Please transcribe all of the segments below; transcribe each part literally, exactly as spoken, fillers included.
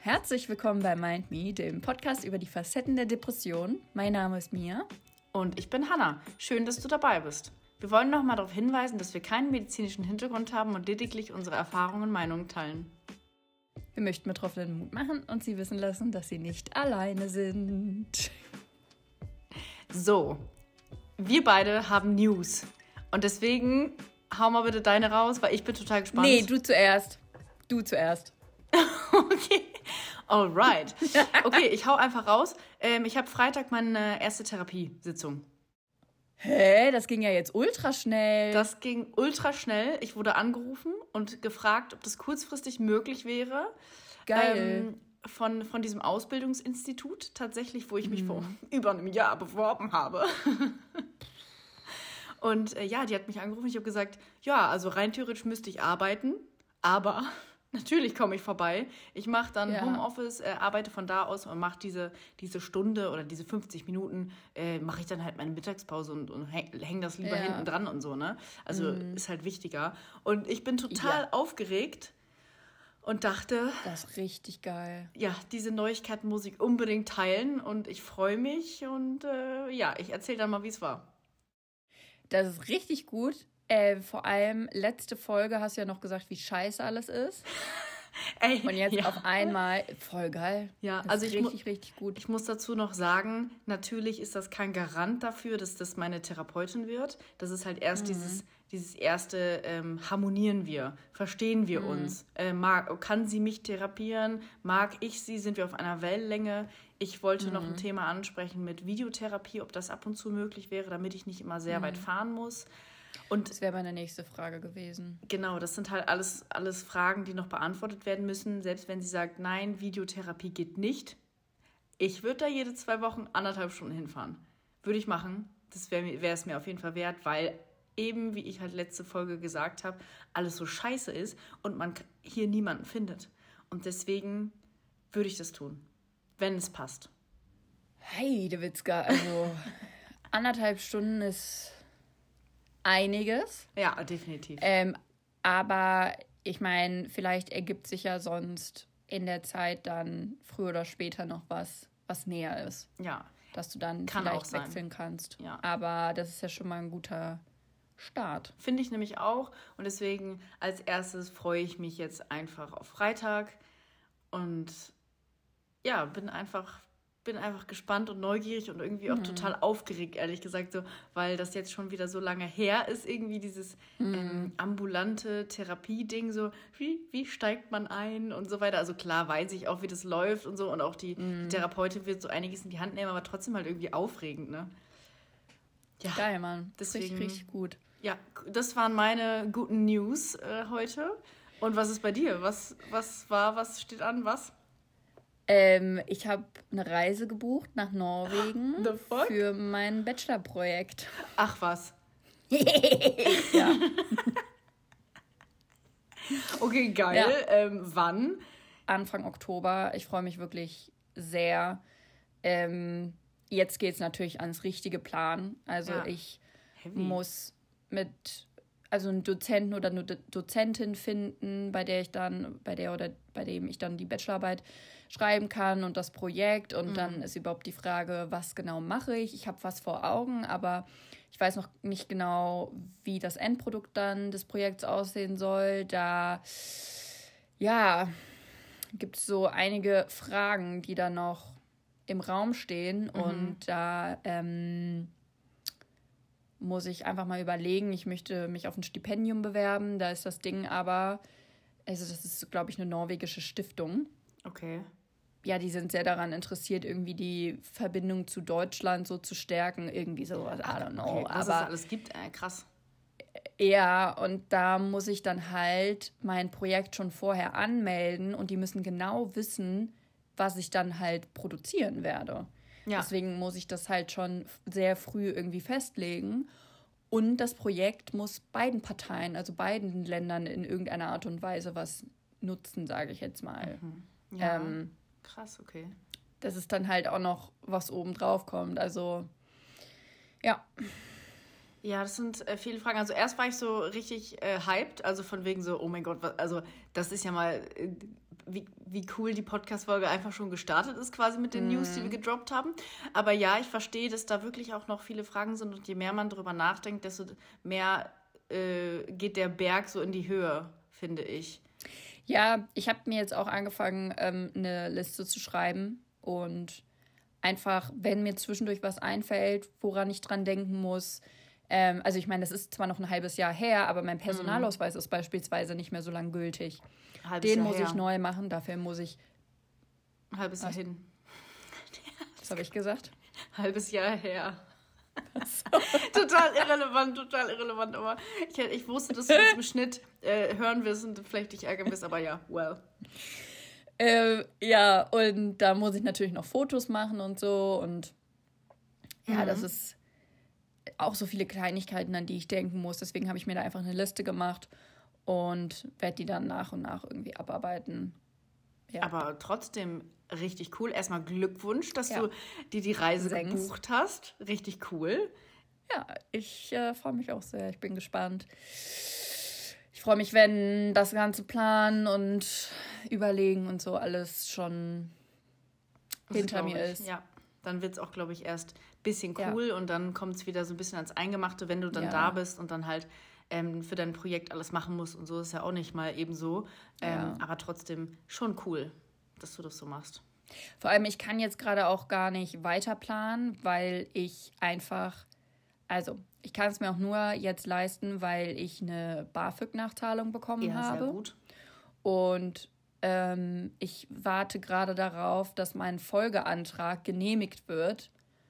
Herzlich willkommen bei Mind Me, dem Podcast über die Facetten der Depression. Mein Name ist Mia. Und ich bin Hannah. Schön, dass du dabei bist. Wir wollen noch mal darauf hinweisen, dass wir keinen medizinischen Hintergrund haben und lediglich unsere Erfahrungen und Meinungen teilen. Wir möchten Betroffenen Mut machen und sie wissen lassen, dass sie nicht alleine sind. So, wir beide haben News. Und deswegen hau mal bitte deine raus, weil ich bin total gespannt. Nee, du zuerst. Du zuerst. Okay, alright. Okay, ich hau einfach raus. Ähm, ich habe Freitag meine erste Therapiesitzung. Hä? Das ging ja jetzt ultra schnell. Das ging ultra schnell. Ich wurde angerufen und gefragt, ob das kurzfristig möglich wäre. Geil. Ähm, von, von diesem Ausbildungsinstitut tatsächlich, wo ich mich mhm. vor über einem Jahr beworben habe. Und äh, ja, die hat mich angerufen. Ich habe gesagt, ja, also rein theoretisch müsste ich arbeiten, aber natürlich komme ich vorbei. Ich mache dann ja. Homeoffice, äh, arbeite von da aus und mache diese, diese Stunde oder diese fünfzig Minuten, äh, mache ich dann halt meine Mittagspause und, und hänge häng das lieber ja. hinten dran und so, ne? Also mhm. ist halt wichtiger. Und ich bin total ja. aufgeregt und dachte... Das ist richtig geil. Ja, diese Neuigkeiten muss ich unbedingt teilen und ich freue mich und äh, ja, ich erzähle dann mal, wie es war. Das ist richtig gut. Äh, vor allem, letzte Folge hast du ja noch gesagt, wie scheiße alles ist. Ey, und jetzt ja. auf einmal, voll geil. Ja, das also ist ich richtig, mu- richtig gut. Ich muss dazu noch sagen, natürlich ist das kein Garant dafür, dass das meine Therapeutin wird. Das ist halt erst mhm. dieses, dieses erste, ähm, harmonieren wir, verstehen wir mhm. uns. Äh, mag, kann sie mich therapieren? Mag ich sie? Sind wir auf einer Wellenlänge? Ich wollte mhm. noch ein Thema ansprechen mit Videotherapie, ob das ab und zu möglich wäre, damit ich nicht immer sehr mhm. weit fahren muss. Und das wäre meine nächste Frage gewesen. Genau, das sind halt alles, alles Fragen, die noch beantwortet werden müssen. Selbst wenn sie sagt, nein, Videotherapie geht nicht. Ich würde da jede zwei Wochen anderthalb Stunden hinfahren. Würde ich machen. Das wäre wäre es mir auf jeden Fall wert, weil eben, wie ich halt letzte Folge gesagt habe, alles so scheiße ist und man hier niemanden findet. Und deswegen würde ich das tun, wenn es passt. Hey, der Witzka, also anderthalb Stunden ist... einiges. Ja, definitiv. Ähm, aber ich meine, vielleicht ergibt sich ja sonst in der Zeit dann früher oder später noch was, was näher ist. Ja. Dass du dann Kann vielleicht auch sein. wechseln kannst. Ja. Aber das ist ja schon mal ein guter Start. Finde ich nämlich auch. Und deswegen als erstes freue ich mich jetzt einfach auf Freitag. Und ja, bin einfach... bin einfach gespannt und neugierig und irgendwie auch mhm. total aufgeregt, ehrlich gesagt, so, weil das jetzt schon wieder so lange her ist, irgendwie dieses mhm. ähm, ambulante Therapie-Ding, so, wie, wie steigt man ein und so weiter. Also klar weiß ich auch, wie das läuft und so und auch die, mhm. die Therapeutin wird so einiges in die Hand nehmen, aber trotzdem halt irgendwie aufregend, ne? Ja, geil, Mann. Deswegen, richtig, richtig gut. Ja, das waren meine guten News äh, heute. Und was ist bei dir? Was, was war, was steht an, was? Ähm, ich habe eine Reise gebucht nach Norwegen The fuck? für mein Bachelorprojekt. Ach was. Ja. Okay, geil. Ja. Ähm, wann? Anfang Oktober. Ich freue mich wirklich sehr. Ähm, jetzt geht es natürlich ans richtige Plan. Also ja. ich Heavy. muss mit... also einen Dozenten oder eine Dozentin finden, bei der ich dann, bei der oder bei dem ich dann die Bachelorarbeit schreiben kann und das Projekt. Und mhm. dann ist überhaupt die Frage, was genau mache ich? Ich habe was vor Augen, aber ich weiß noch nicht genau, wie das Endprodukt dann des Projekts aussehen soll. Da, ja, gibt es so einige Fragen, die da noch im Raum stehen. Mhm. Und da, ähm, muss ich einfach mal überlegen, ich möchte mich auf ein Stipendium bewerben. Da ist das Ding aber, also das ist, glaube ich, eine norwegische Stiftung. Okay. Ja, die sind sehr daran interessiert, irgendwie die Verbindung zu Deutschland so zu stärken. Irgendwie sowas, I don't know. Okay, was aber es alles gibt, äh, krass. Ja, und da muss ich dann halt mein Projekt schon vorher anmelden und die müssen genau wissen, was ich dann halt produzieren werde. Ja. Deswegen muss ich das halt schon sehr früh irgendwie festlegen. Und das Projekt muss beiden Parteien, also beiden Ländern in irgendeiner Art und Weise was nutzen, sage ich jetzt mal. Mhm. Ja, ähm, krass, okay. Das ist dann halt auch noch, was oben drauf kommt. Also, ja. Ja, das sind äh, viele Fragen. Also erst war ich so richtig äh, hyped, also von wegen so, oh mein Gott, was, also das ist ja mal äh, wie, wie cool die Podcast-Folge einfach schon gestartet ist, quasi mit den mm. News, die wir gedroppt haben. Aber ja, ich verstehe, dass da wirklich auch noch viele Fragen sind und je mehr man drüber nachdenkt, desto mehr äh, geht der Berg so in die Höhe, finde ich. Ja, ich habe mir jetzt auch angefangen, ähm, eine Liste zu schreiben und einfach, wenn mir zwischendurch was einfällt, woran ich dran denken muss. Ähm, also ich meine, das ist zwar noch ein halbes Jahr her, aber mein Personalausweis mm. ist beispielsweise nicht mehr so lang gültig. Halbes Den Jahr muss her. ich neu machen, dafür muss ich... Ein halbes Jahr was? hin. Was habe ich gesagt? Halbes Jahr her. Total irrelevant, total irrelevant. Aber ich, ich wusste, dass du das im Schnitt äh, hören wirst und vielleicht dich ärgern wirst, aber ja, well. Äh, ja, und da muss ich natürlich noch Fotos machen und so. Und ja, mhm. das ist auch so viele Kleinigkeiten, an die ich denken muss. Deswegen habe ich mir da einfach eine Liste gemacht und werde die dann nach und nach irgendwie abarbeiten. Ja. Aber trotzdem richtig cool. Erstmal Glückwunsch, dass ja. du dir die Reise Sechs. gebucht hast. Richtig cool. Ja, ich äh, freue mich auch sehr. Ich bin gespannt. Ich freue mich, wenn das ganze Planen und Überlegen und so alles schon das hinter mir ist. Ja, dann wird es auch, glaube ich, erst ein bisschen cool ja. und dann kommt es wieder so ein bisschen ans Eingemachte, wenn du dann ja. da bist und dann halt ähm, für dein Projekt alles machen musst und so. Ist ja auch nicht mal eben so. Ähm, ja. Aber trotzdem schon cool, dass du das so machst. Vor allem, ich kann jetzt gerade auch gar nicht weiter planen, weil ich einfach, also ich kann es mir auch nur jetzt leisten, weil ich eine BAföG-Nachzahlung bekommen ja, habe. Sehr gut. Und ähm, ich warte gerade darauf, dass mein Folgeantrag genehmigt wird.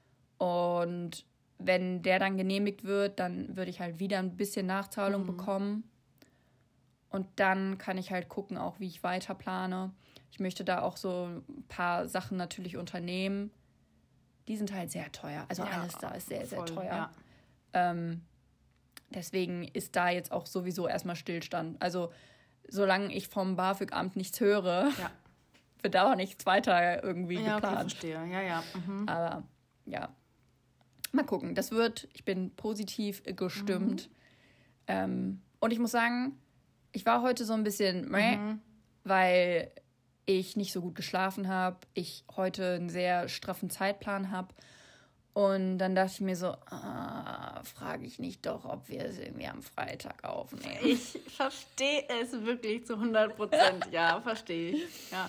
Und wenn der dann genehmigt wird, dann würde ich halt wieder ein bisschen Nachzahlung mhm. bekommen. Und dann kann ich halt gucken, auch wie ich weiter plane. Ich möchte da auch so ein paar Sachen natürlich unternehmen. Die sind halt sehr teuer. Also ja, alles da ist sehr, voll, sehr teuer. Ja. Ähm, deswegen ist da jetzt auch sowieso erstmal Stillstand. Also solange ich vom BAföG-Amt nichts höre, ja. wird da auch nichts weiter irgendwie ja, geplant. Okay, verstehe. Ja, ja. Mhm. Aber ja, mal gucken. Das wird, ich bin positiv gestimmt. Mhm. Ähm, und ich muss sagen, ich war heute so ein bisschen meh, mhm. weil ich nicht so gut geschlafen habe, ich heute einen sehr straffen Zeitplan habe. Und dann dachte ich mir so, ah, frage ich nicht doch, ob wir es irgendwie am Freitag aufnehmen. Ich verstehe es wirklich zu hundert Prozent, ja, verstehe ich. Ja.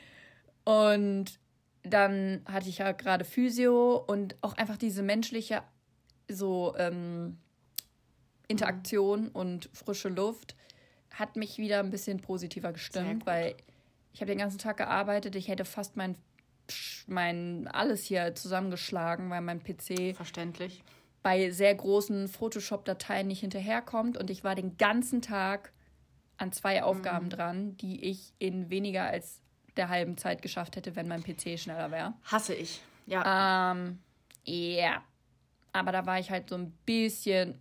Und dann hatte ich ja gerade Physio und auch einfach diese menschliche so ähm, Interaktion mhm. und frische Luft hat mich wieder ein bisschen positiver gestimmt, weil ich habe den ganzen Tag gearbeitet, ich hätte fast mein, mein alles hier zusammengeschlagen, weil mein P C verständlich bei sehr großen Photoshop-Dateien nicht hinterherkommt und ich war den ganzen Tag an zwei Aufgaben mhm. dran, die ich in weniger als der halben Zeit geschafft hätte, wenn mein P C schneller wäre. Hasse ich, ja. Ähm, ja, aber da war ich halt so ein bisschen,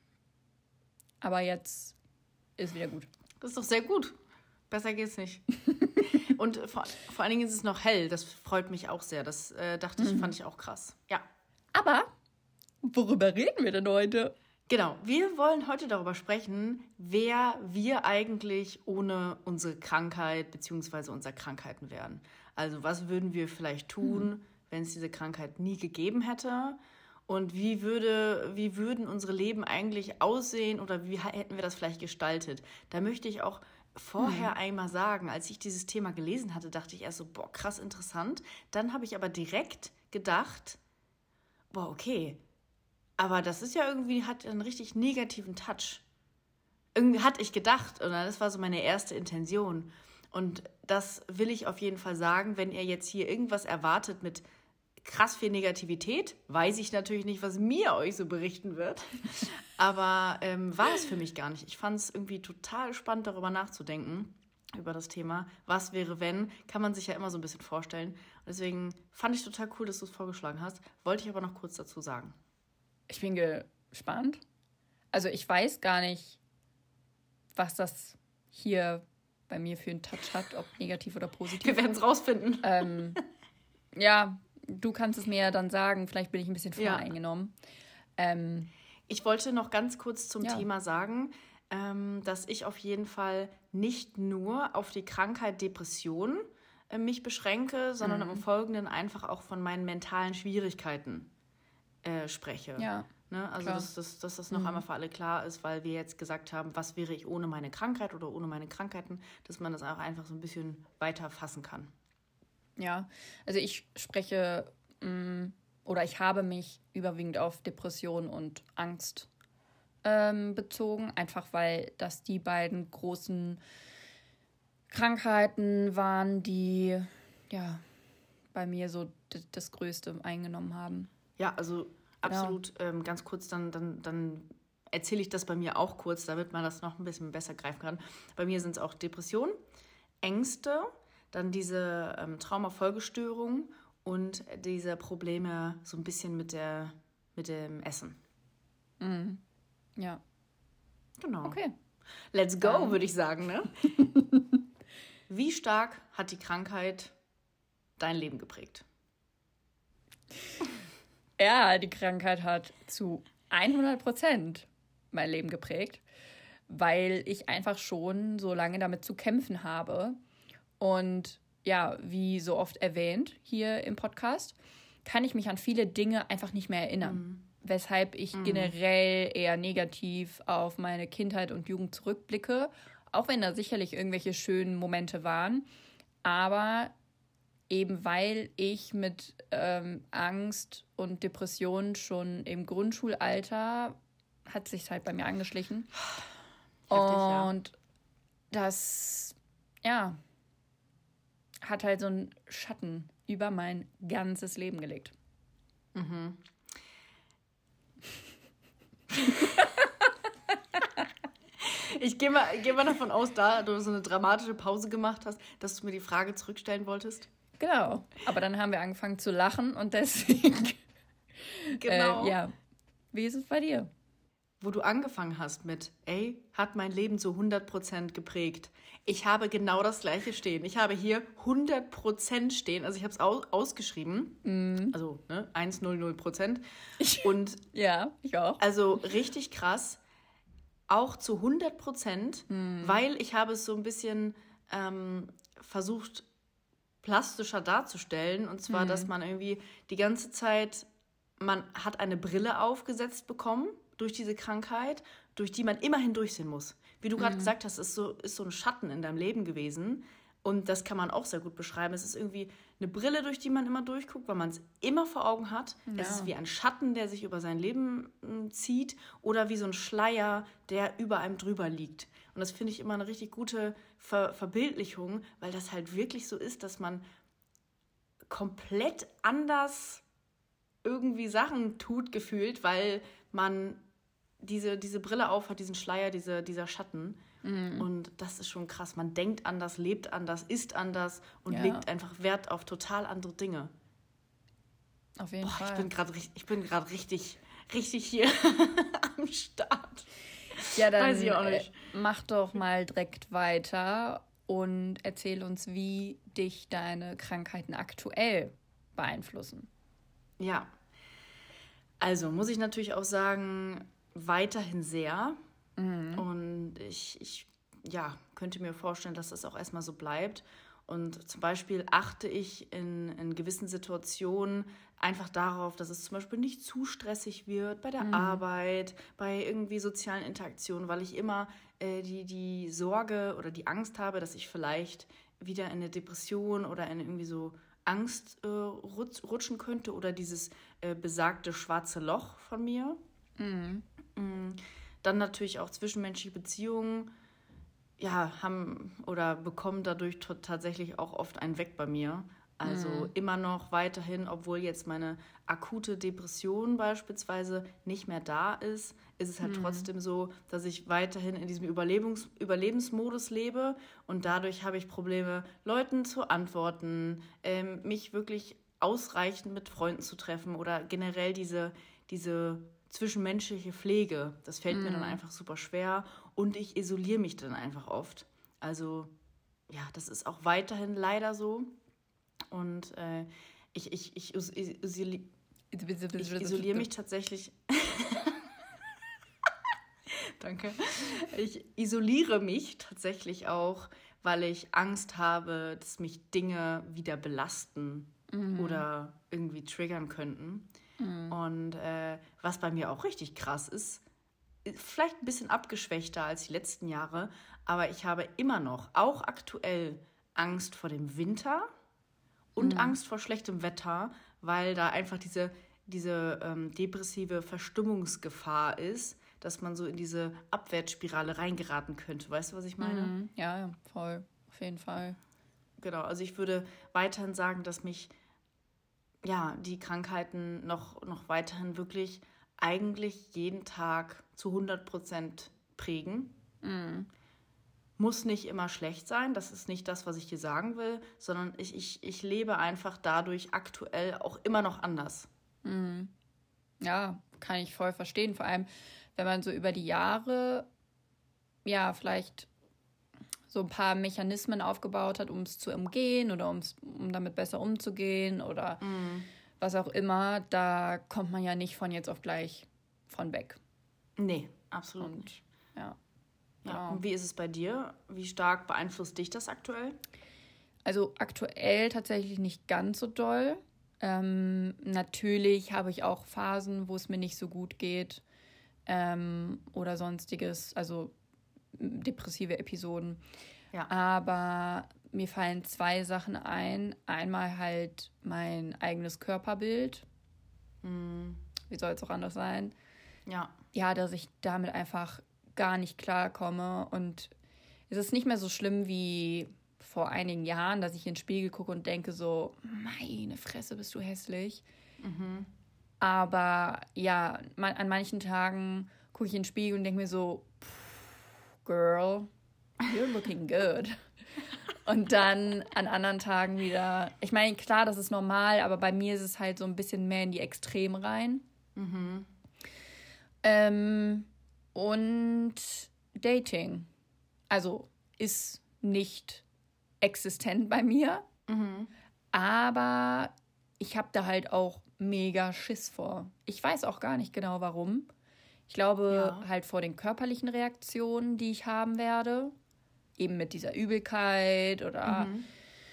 aber jetzt ist wieder gut. Das ist doch sehr gut. Besser geht's nicht. Und vor, vor allen Dingen ist es noch hell. Das freut mich auch sehr. Das äh, dachte ich, mhm. fand ich auch krass. Ja. Aber worüber reden wir denn heute? Genau. Wir wollen heute darüber sprechen, wer wir eigentlich ohne unsere Krankheit bzw. unsere Krankheiten wären. Also was würden wir vielleicht tun, mhm. wenn es diese Krankheit nie gegeben hätte? Und wie würde, wie würden unsere Leben eigentlich aussehen oder wie hätten wir das vielleicht gestaltet? Da möchte ich auch vorher hm. einmal sagen, als ich dieses Thema gelesen hatte, dachte ich erst so, boah, krass interessant. Dann habe ich aber direkt gedacht, boah, okay, aber das ist ja irgendwie, hat einen richtig negativen Touch. Irgendwie hatte ich gedacht, und das war so meine erste Intention. Und das will ich auf jeden Fall sagen, wenn ihr jetzt hier irgendwas erwartet mit krass viel Negativität, weiß ich natürlich nicht, was mir euch so berichten wird. Aber ähm, war es für mich gar nicht. Ich fand es irgendwie total spannend, darüber nachzudenken, über das Thema. Was wäre, wenn? Kann man sich ja immer so ein bisschen vorstellen. Deswegen fand ich total cool, dass du es vorgeschlagen hast. Wollte ich aber noch kurz dazu sagen. Ich bin gespannt. Also ich weiß gar nicht, was das hier bei mir für einen Touch hat, ob negativ oder positiv. Wir werden es rausfinden. Ähm, ja, du kannst es mir ja dann sagen, vielleicht bin ich ein bisschen voreingenommen. Ja. Ähm, ich wollte noch ganz kurz zum ja. Thema sagen, ähm, dass ich auf jeden Fall nicht nur auf die Krankheit Depression äh, mich beschränke, sondern mhm. im Folgenden einfach auch von meinen mentalen Schwierigkeiten äh, spreche. Ja. Ne? Also, dass, dass, dass das noch mhm. einmal für alle klar ist, weil wir jetzt gesagt haben, was wäre ich ohne meine Krankheit oder ohne meine Krankheiten, dass man das auch einfach so ein bisschen weiter fassen kann. Ja, also ich spreche mh, oder ich habe mich überwiegend auf Depression und Angst ähm, bezogen, einfach weil das die beiden großen Krankheiten waren, die ja bei mir so d- das Größte eingenommen haben. Ja, also absolut, genau. ähm, ganz kurz, dann, dann, dann erzähle ich das bei mir auch kurz, damit man das noch ein bisschen besser greifen kann. Bei mir sind es auch Depressionen, Ängste, dann diese ähm, Traumafolgestörung und diese Probleme so ein bisschen mit, der, mit dem Essen. Mhm. Ja. Genau. Okay. Let's go, um. würde ich sagen, ne? Wie stark hat die Krankheit dein Leben geprägt? Ja, die Krankheit hat zu hundert Prozent mein Leben geprägt, weil ich einfach schon so lange damit zu kämpfen habe. Und ja, wie so oft erwähnt hier im Podcast, kann ich mich an viele Dinge einfach nicht mehr erinnern. Mhm. Weshalb ich mhm. generell eher negativ auf meine Kindheit und Jugend zurückblicke, auch wenn da sicherlich irgendwelche schönen Momente waren. Aber eben weil ich mit ähm, Angst und Depressionen schon im Grundschulalter, hat sich halt bei mir angeschlichen. Heftig, und ja. das, ja, hat halt so einen Schatten über mein ganzes Leben gelegt. Mhm. Ich gehe mal, geh mal davon aus, da du so eine dramatische Pause gemacht hast, dass du mir die Frage zurückstellen wolltest. Genau, aber dann haben wir angefangen zu lachen und deswegen... Genau. Äh, ja, wie ist es bei dir? Wo du angefangen hast mit, ey, hat mein Leben zu hundert Prozent geprägt. Ich habe genau das Gleiche stehen. Ich habe hier hundert Prozent stehen. Also ich habe es aus- ausgeschrieben. Mm. Also ne, hundert Prozent. Und ja, ich auch. Also richtig krass. Auch zu hundert Prozent, mm. weil ich habe es so ein bisschen ähm, versucht, plastischer darzustellen. Und zwar, mm. dass man irgendwie die ganze Zeit, man hat eine Brille aufgesetzt bekommen durch diese Krankheit, durch die man immer hindurchsehen muss. Wie du gerade mhm. gesagt hast, ist so, ist so ein Schatten in deinem Leben gewesen. Und das kann man auch sehr gut beschreiben. Es ist irgendwie eine Brille, durch die man immer durchguckt, weil man es immer vor Augen hat. Ja. Es ist wie ein Schatten, der sich über sein Leben äh, zieht oder wie so ein Schleier, der über einem drüber liegt. Und das finde ich immer eine richtig gute Ver- Verbildlichung, weil das halt wirklich so ist, dass man komplett anders irgendwie Sachen tut, gefühlt, weil man diese, diese Brille aufhat, diesen Schleier, diese, dieser Schatten. Mhm. Und das ist schon krass. Man denkt anders, lebt anders, isst anders und ja. legt einfach Wert auf total andere Dinge. Auf jeden Boah, Fall. Ich bin gerade ich bin gerade richtig, richtig hier am Start. Ja, dann Weiß ich auch nicht. Äh, mach doch mal direkt weiter und erzähl uns, wie dich deine Krankheiten aktuell beeinflussen. Ja, also muss ich natürlich auch sagen, weiterhin sehr. Mhm. Und ich, ich ja, könnte mir vorstellen, dass das auch erstmal so bleibt. Und zum Beispiel achte ich in, in gewissen Situationen einfach darauf, dass es zum Beispiel nicht zu stressig wird bei der mhm. Arbeit, bei irgendwie sozialen Interaktionen, weil ich immer äh, die, die Sorge oder die Angst habe, dass ich vielleicht wieder in eine Depression oder in irgendwie so Angst äh, rutsch, rutschen könnte oder dieses äh, besagte schwarze Loch von mir. Mhm. Mhm. Dann natürlich auch zwischenmenschliche Beziehungen, ja, haben oder bekommen dadurch t- tatsächlich auch oft einen weg bei mir. Also mhm. immer noch weiterhin, obwohl jetzt meine akute Depression beispielsweise nicht mehr da ist, ist es halt mhm. trotzdem so, dass ich weiterhin in diesem Überlebens- Überlebensmodus lebe und dadurch habe ich Probleme, Leuten zu antworten, ähm, mich wirklich ausreichend mit Freunden zu treffen oder generell diese, diese zwischenmenschliche Pflege. Das fällt mhm. mir dann einfach super schwer und ich isoliere mich dann einfach oft. Also ja, das ist auch weiterhin leider so. Und äh, ich, ich, ich, ich, isoli- ich isoliere mich tatsächlich. Danke. Ich isoliere mich tatsächlich auch, weil ich Angst habe, dass mich Dinge wieder belasten mhm. oder irgendwie triggern könnten. Mhm. Und äh, was bei mir auch richtig krass ist, vielleicht ein bisschen abgeschwächter als die letzten Jahre, aber ich habe immer noch, auch aktuell, Angst vor dem Winter und mhm. Angst vor schlechtem Wetter, weil da einfach diese, diese ähm, depressive Verstimmungsgefahr ist, dass man so in diese Abwärtsspirale reingeraten könnte. Weißt du, was ich meine? Mhm. Ja, voll. Auf jeden Fall. Genau, also ich würde weiterhin sagen, dass mich ja, die Krankheiten noch, noch weiterhin wirklich eigentlich jeden Tag zu hundert Prozent prägen. Mhm. Muss nicht immer schlecht sein, das ist nicht das, was ich dir sagen will, sondern ich, ich, ich lebe einfach dadurch aktuell auch immer noch anders. Mhm. Ja, kann ich voll verstehen. Vor allem, wenn man so über die Jahre, ja, vielleicht so ein paar Mechanismen aufgebaut hat, um es zu umgehen oder um's, um damit besser umzugehen oder mhm. was auch immer, da kommt man ja nicht von jetzt auf gleich von weg. Nee, absolut Und, nicht. Ja. Ja. Genau. Und wie ist es bei dir? Wie stark beeinflusst dich das aktuell? Also aktuell tatsächlich nicht ganz so doll. Ähm, natürlich habe ich auch Phasen, wo es mir nicht so gut geht ähm, oder sonstiges, also depressive Episoden. Ja. Aber mir fallen zwei Sachen ein. Einmal halt mein eigenes Körperbild. Mhm. Wie soll es auch anders sein? Ja. Ja, dass ich damit einfach gar nicht klarkomme. Und es ist nicht mehr so schlimm wie vor einigen Jahren, dass ich in den Spiegel gucke und denke so, meine Fresse, bist du hässlich. Mhm. Aber ja, man, an manchen Tagen gucke ich in den Spiegel und denke mir so, Girl, you're looking good. Und dann an anderen Tagen wieder, ich meine, klar, das ist normal, aber bei mir ist es halt so ein bisschen mehr in die Extreme rein. Mhm. Ähm, und Dating. Also ist nicht existent bei mir, mhm. aber ich habe da halt auch mega Schiss vor. Ich weiß auch gar nicht genau, warum. Ich glaube ja. halt vor den körperlichen Reaktionen, die ich haben werde. Eben mit dieser Übelkeit oder mhm.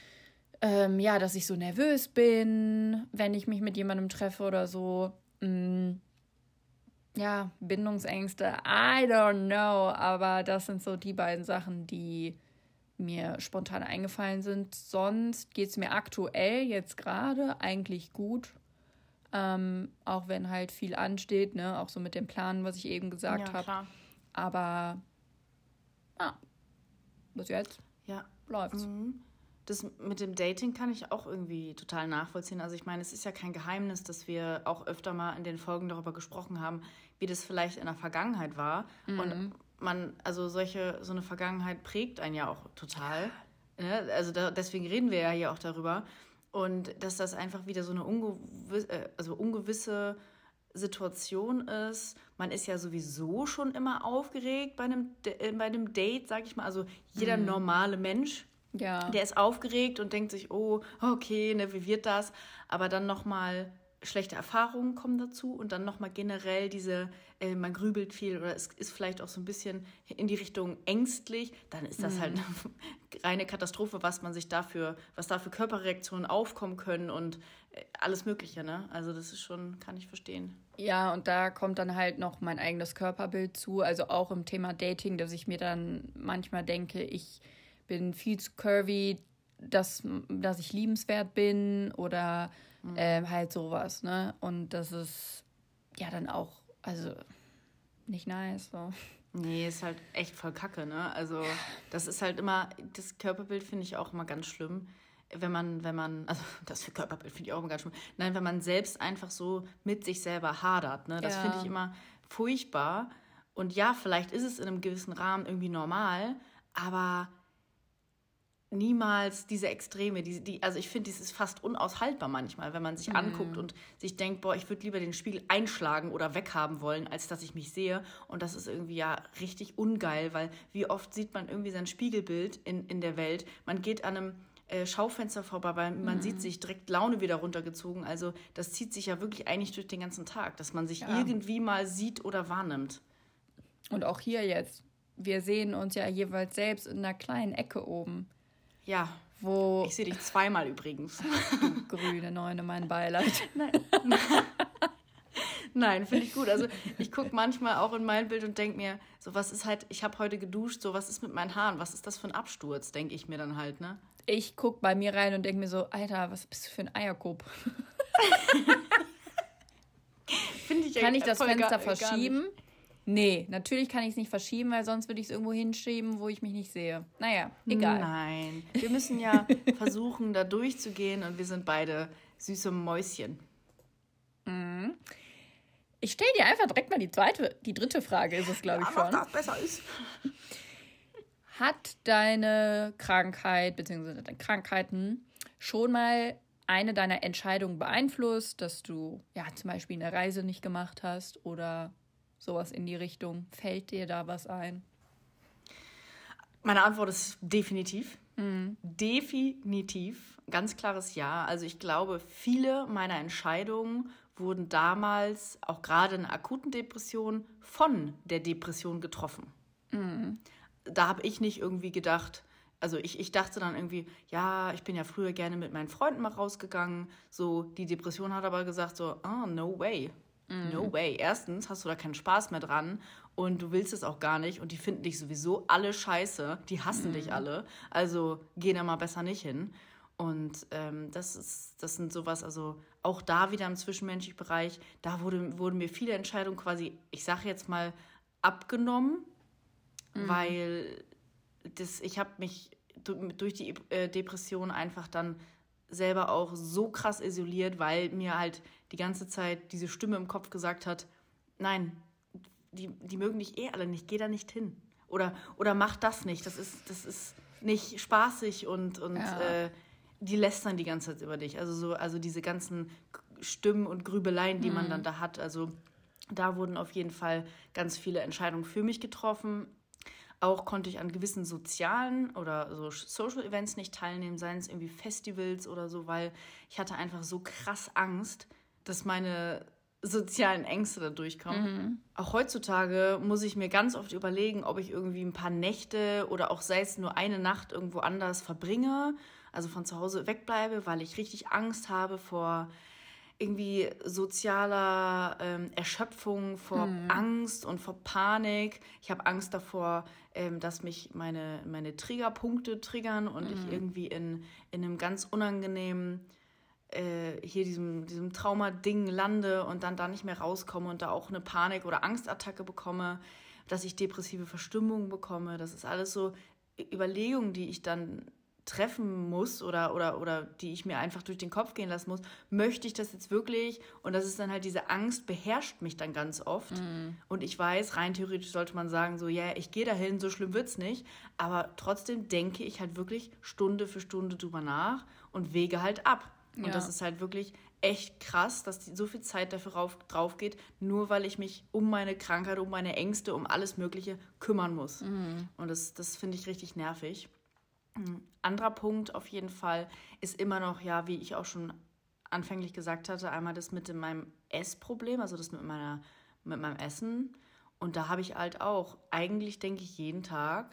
ähm, ja, dass ich so nervös bin, wenn ich mich mit jemandem treffe oder so. Mhm. Ja, Bindungsängste, I don't know. Aber das sind so die beiden Sachen, die mir spontan eingefallen sind. Sonst geht es mir aktuell jetzt gerade eigentlich gut. Ähm, auch wenn halt viel ansteht, ne, auch so mit dem Plan, was ich eben gesagt ja, habe. Aber ja, bis jetzt ja. läuft's. Mhm. Das mit dem Dating kann ich auch irgendwie total nachvollziehen. Also ich meine, es ist ja kein Geheimnis, dass wir auch öfter mal in den Folgen darüber gesprochen haben, wie das vielleicht in der Vergangenheit war. Mhm. Und man, also solche, so eine Vergangenheit prägt einen ja auch total. Ne? Also da, deswegen reden wir ja hier auch darüber. Und dass das einfach wieder so eine ungewisse, also ungewisse Situation ist. Man ist ja sowieso schon immer aufgeregt bei einem, bei einem Date, sag ich mal. Also jeder mhm. normale Mensch, ja. der ist aufgeregt und denkt sich, oh, okay, ne, wie wird das? Aber dann nochmal schlechte Erfahrungen kommen dazu und dann nochmal generell diese, äh, man grübelt viel oder es ist vielleicht auch so ein bisschen in die Richtung ängstlich, dann ist das mhm. halt eine reine Katastrophe, was man sich dafür, was da für Körperreaktionen aufkommen können und äh, alles Mögliche, ne? Also das ist schon, kann ich verstehen. Ja, und da kommt dann halt noch mein eigenes Körperbild zu, also auch im Thema Dating, dass ich mir dann manchmal denke, ich bin viel zu curvy, dass, dass ich liebenswert bin oder mhm. ähm, halt sowas, ne? Und das ist ja dann auch, also nicht nice, so. Nee, ist halt echt voll kacke, ne? Also das ist halt immer, das Körperbild finde ich auch immer ganz schlimm, wenn man, wenn man, also das für Körperbild finde ich auch immer ganz schlimm, nein, wenn man selbst einfach so mit sich selber hadert, ne? Das ja. finde ich immer furchtbar. Und ja, vielleicht ist es in einem gewissen Rahmen irgendwie normal, aber niemals diese Extreme, die, die, also ich finde, das ist fast unaushaltbar manchmal, wenn man sich mm. anguckt und sich denkt, boah, ich würde lieber den Spiegel einschlagen oder weghaben wollen, als dass ich mich sehe. Und das ist irgendwie ja richtig ungeil, weil wie oft sieht man irgendwie sein Spiegelbild in, in der Welt. Man geht an einem äh, Schaufenster vorbei, weil man mm. sieht sich direkt Laune wieder runtergezogen. Also das zieht sich ja wirklich eigentlich durch den ganzen Tag, dass man sich ja. irgendwie mal sieht oder wahrnimmt. Und auch hier jetzt, wir sehen uns ja jeweils selbst in einer kleinen Ecke oben. Ja, wo ich sehe dich zweimal übrigens. Du grüne Neune, mein Beileid. Nein, Nein, finde ich gut. Also ich gucke manchmal auch in mein Bild und denke mir, so was ist halt, ich habe heute geduscht, so was ist mit meinen Haaren, was ist das für ein Absturz, denke ich mir dann halt, ne? Ich gucke bei mir rein und denke mir so, Alter, was bist du für ein Eierkopf? Finde ich Kann ich das Fenster gar, verschieben? Gar nee, natürlich kann ich es nicht verschieben, weil sonst würde ich es irgendwo hinschieben, wo ich mich nicht sehe. Naja, egal. Nein, wir müssen ja versuchen, da durchzugehen und wir sind beide süße Mäuschen. Mhm. Ich stelle dir einfach direkt mal die zweite, die dritte Frage ist es, glaube ich, schon. Ja, was besser ist. Hat deine Krankheit bzw. deine Krankheiten schon mal eine deiner Entscheidungen beeinflusst, dass du ja zum Beispiel eine Reise nicht gemacht hast oder sowas in die Richtung? Fällt dir da was ein? Meine Antwort ist definitiv. Mhm. Definitiv. Ganz klares Ja. Also ich glaube, viele meiner Entscheidungen wurden damals, auch gerade in akuten Depressionen, von der Depression getroffen. Mhm. Da habe ich nicht irgendwie gedacht, also ich, ich dachte dann irgendwie, ja, ich bin ja früher gerne mit meinen Freunden mal rausgegangen. So, die Depression hat aber gesagt so, ah, oh, no way. Mhm. No way. Erstens hast du da keinen Spaß mehr dran und du willst es auch gar nicht und die finden dich sowieso alle scheiße. Die hassen mhm. dich alle. Also geh da mal besser nicht hin. Und ähm, das ist, das sind sowas, also auch da wieder im zwischenmenschlichen Bereich, da wurde, wurden mir viele Entscheidungen quasi, ich sage jetzt mal, abgenommen, mhm. weil das, ich habe mich durch die äh, Depression einfach dann selber auch so krass isoliert, weil mir halt die ganze Zeit diese Stimme im Kopf gesagt hat, nein, die, die mögen dich eh alle nicht, geh da nicht hin. Oder, oder mach das nicht, das ist, das ist nicht spaßig und, und ja. äh, die lästern die ganze Zeit über dich. Also, so, also diese ganzen Stimmen und Grübeleien, die mhm. man dann da hat. Also da wurden auf jeden Fall ganz viele Entscheidungen für mich getroffen. Auch konnte ich an gewissen sozialen oder so Social Events nicht teilnehmen, seien es irgendwie Festivals oder so, weil ich hatte einfach so krass Angst, dass meine sozialen Ängste da durchkommen. Mhm. Auch heutzutage muss ich mir ganz oft überlegen, ob ich irgendwie ein paar Nächte oder auch sei es nur eine Nacht irgendwo anders verbringe, also von zu Hause wegbleibe, weil ich richtig Angst habe vor irgendwie sozialer ähm, Erschöpfung, vor mhm. Angst und vor Panik. Ich habe Angst davor, ähm, dass mich meine, meine Triggerpunkte triggern und mhm. ich irgendwie in, in einem ganz unangenehmen, äh, hier diesem, diesem Trauma-Ding lande und dann da nicht mehr rauskomme und da auch eine Panik- oder Angstattacke bekomme, dass ich depressive Verstimmungen bekomme. Das ist alles so Überlegungen, die ich dann treffen muss oder, oder, oder die ich mir einfach durch den Kopf gehen lassen muss, möchte ich das jetzt wirklich? Und das ist dann halt, diese Angst beherrscht mich dann ganz oft. Mhm. Und ich weiß, rein theoretisch sollte man sagen, so, ja, yeah, ich gehe dahin, so schlimm wird's nicht. Aber trotzdem denke ich halt wirklich Stunde für Stunde drüber nach und wege halt ab. Und ja. das ist halt wirklich echt krass, dass die, so viel Zeit dafür rauf, drauf geht, nur weil ich mich um meine Krankheit, um meine Ängste, um alles Mögliche kümmern muss. Mhm. Und das, das finde ich richtig nervig. Ein anderer Punkt auf jeden Fall ist immer noch, ja, wie ich auch schon anfänglich gesagt hatte, einmal das mit meinem Essproblem, also das mit meiner, mit meinem Essen. Und da habe ich halt auch, eigentlich denke ich jeden Tag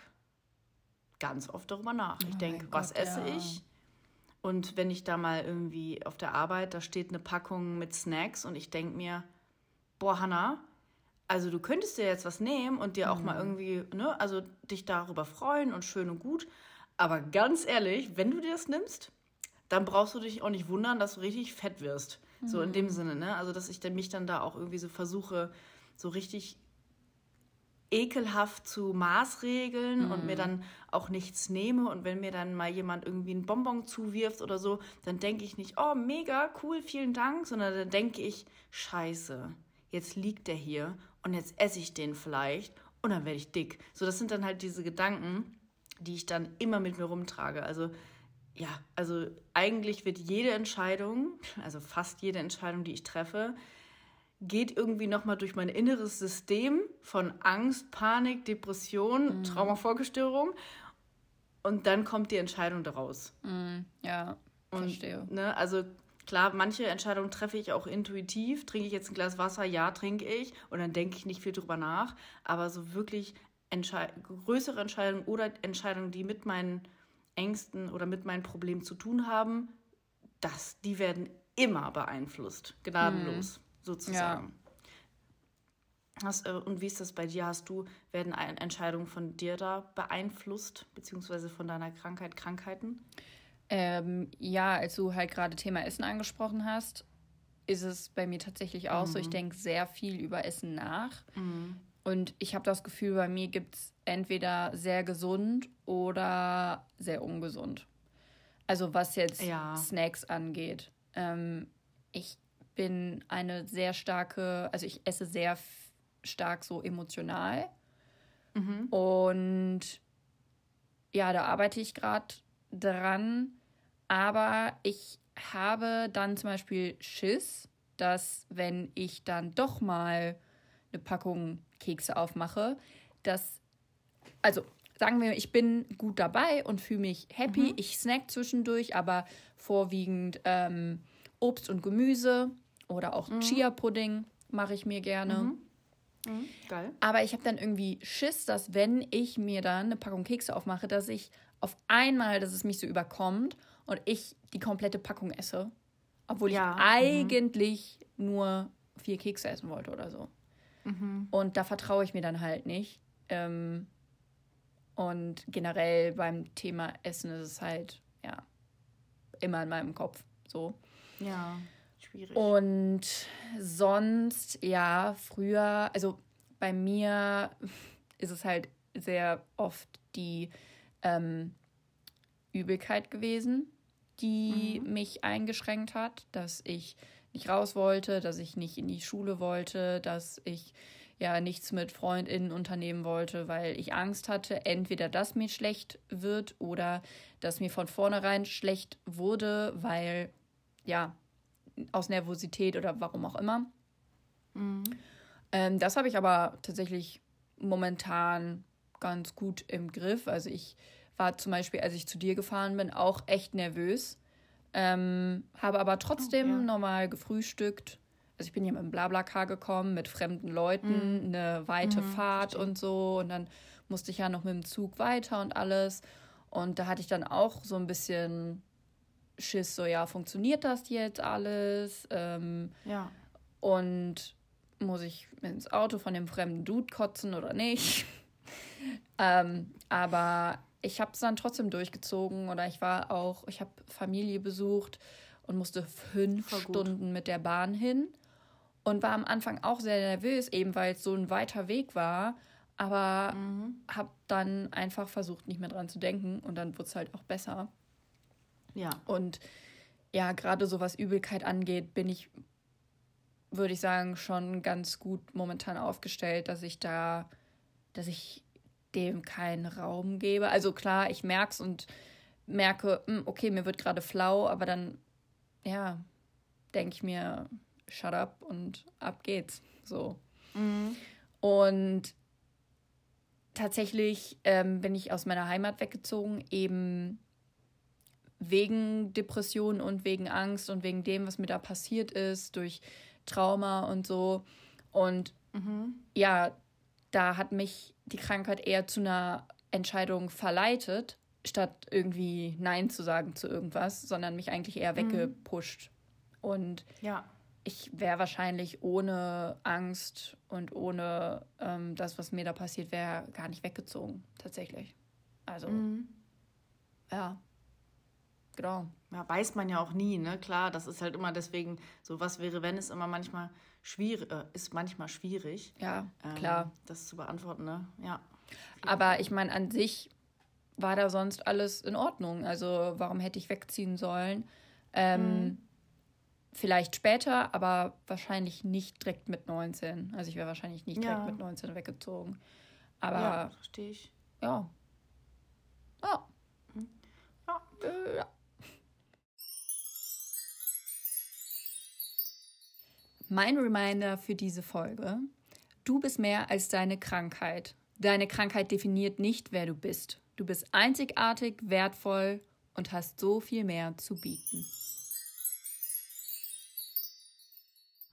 ganz oft darüber nach. Ich oh denke, was Gott, esse ja. ich? Und wenn ich da mal irgendwie auf der Arbeit, da steht eine Packung mit Snacks und ich denke mir, boah, Hannah, also du könntest dir jetzt was nehmen und dir auch mhm. mal irgendwie, ne, also dich darüber freuen und schön und gut. Aber ganz ehrlich, wenn du dir das nimmst, dann brauchst du dich auch nicht wundern, dass du richtig fett wirst. Mhm. So in dem Sinne, ne? Also, dass ich dann mich dann da auch irgendwie so versuche, so richtig ekelhaft zu maßregeln mhm. und mir dann auch nichts nehme. Und wenn mir dann mal jemand irgendwie einen Bonbon zuwirft oder so, dann denke ich nicht, oh, mega, cool, vielen Dank, sondern dann denke ich, scheiße, jetzt liegt der hier und jetzt esse ich den vielleicht und dann werde ich dick. So, das sind dann halt diese Gedanken, die ich dann immer mit mir rumtrage. Also ja, also eigentlich wird jede Entscheidung, also fast jede Entscheidung, die ich treffe, geht irgendwie nochmal durch mein inneres System von Angst, Panik, Depression, mhm. Traumafolgestörung und dann kommt die Entscheidung daraus. Mhm. Ja, und, verstehe. Ne, also klar, manche Entscheidungen treffe ich auch intuitiv. Trinke ich jetzt ein Glas Wasser? Ja, trinke ich. Und dann denke ich nicht viel drüber nach. Aber so wirklich Entschei- größere Entscheidungen oder Entscheidungen, die mit meinen Ängsten oder mit meinen Problemen zu tun haben, das, die werden immer beeinflusst. Gnadenlos, hm. sozusagen. Ja. Hast, äh, und wie ist das bei dir? Hast du, werden Entscheidungen von dir da beeinflusst, beziehungsweise von deiner Krankheit, Krankheiten? Ähm, ja, als du halt gerade Thema Essen angesprochen hast, ist es bei mir tatsächlich auch mhm. so. Ich denke sehr viel über Essen nach. Mhm. Und ich habe das Gefühl, bei mir gibt es entweder sehr gesund oder sehr ungesund. Also was jetzt ja. Snacks angeht. Ähm, ich bin eine sehr starke, also ich esse sehr f- stark so emotional. Mhm. Und ja, da arbeite ich gerade dran, aber ich habe dann zum Beispiel Schiss, dass wenn ich dann doch mal eine Packung Kekse aufmache, dass, also sagen wir, ich bin gut dabei und fühle mich happy, mhm. ich snack zwischendurch, aber vorwiegend ähm, Obst und Gemüse oder auch mhm. Chia-Pudding mache ich mir gerne. Mhm. Mhm. Geil. Aber ich habe dann irgendwie Schiss, dass wenn ich mir dann eine Packung Kekse aufmache, dass ich auf einmal, dass es mich so überkommt und ich die komplette Packung esse. Obwohl ja. ich eigentlich mhm. nur vier Kekse essen wollte oder so. Mhm. Und da vertraue ich mir dann halt nicht. Ähm, und generell beim Thema Essen ist es halt, ja, immer in meinem Kopf so. Ja, schwierig. Und sonst, ja, früher, also bei mir ist es halt sehr oft die ähm, Übelkeit gewesen, die mhm. mich eingeschränkt hat, dass ich nicht raus wollte, dass ich nicht in die Schule wollte, dass ich ja nichts mit FreundInnen unternehmen wollte, weil ich Angst hatte, entweder, dass mir schlecht wird oder dass mir von vornherein schlecht wurde, weil, ja, aus Nervosität oder warum auch immer. Mhm. Ähm, das habe ich aber tatsächlich momentan ganz gut im Griff. Also ich war zum Beispiel, als ich zu dir gefahren bin, auch echt nervös. Ähm, habe aber trotzdem oh, ja. normal gefrühstückt. Also ich bin hier mit dem Blablacar gekommen, mit fremden Leuten, mm. eine weite mm, Fahrt verstehe. Und so. Und dann musste ich ja noch mit dem Zug weiter und alles. Und da hatte ich dann auch so ein bisschen Schiss, so ja, funktioniert das jetzt alles? Ähm, ja. Und muss ich ins Auto von dem fremden Dude kotzen oder nicht? ähm, aber ich habe es dann trotzdem durchgezogen oder ich war auch, ich habe Familie besucht und musste fünf Stunden mit der Bahn hin und war am Anfang auch sehr nervös, eben weil es so ein weiter Weg war, aber mhm. habe dann einfach versucht, nicht mehr dran zu denken und dann wurde es halt auch besser. Ja. Und ja, gerade so was Übelkeit angeht, bin ich, würde ich sagen, schon ganz gut momentan aufgestellt, dass ich da, dass ich dem keinen Raum gebe. Also klar, ich merke es und merke, okay, mir wird gerade flau, aber dann, ja, denke ich mir, shut up und ab geht's. So. Mhm. Und tatsächlich ähm, bin ich aus meiner Heimat weggezogen, eben wegen Depressionen und wegen Angst und wegen dem, was mir da passiert ist, durch Trauma und so. Und mhm. ja, da hat mich die Krankheit eher zu einer Entscheidung verleitet, statt irgendwie Nein zu sagen zu irgendwas, sondern mich eigentlich eher weggepusht. Mhm. Und ja. ich wäre wahrscheinlich ohne Angst und ohne ähm, das, was mir da passiert wäre, gar nicht weggezogen, tatsächlich. Also, mhm. ja. Genau. Ja, weiß man ja auch nie, ne? Klar, das ist halt immer deswegen, so was wäre, wenn es immer manchmal schwierig, äh, ist manchmal schwierig. Ja, klar. Ähm, das zu beantworten, ne? Ja. Aber ich meine, an sich war da sonst alles in Ordnung. Also warum hätte ich wegziehen sollen? Ähm, mhm. Vielleicht später, aber wahrscheinlich nicht direkt mit neunzehn. Also ich wäre wahrscheinlich nicht direkt ja. mit neunzehn weggezogen. Aber ja, verstehe ich. Ja. Ja. Mhm. Ja. Äh, ja. Mein Reminder für diese Folge: Du bist mehr als deine Krankheit. Deine Krankheit definiert nicht, wer du bist. Du bist einzigartig, wertvoll und hast so viel mehr zu bieten.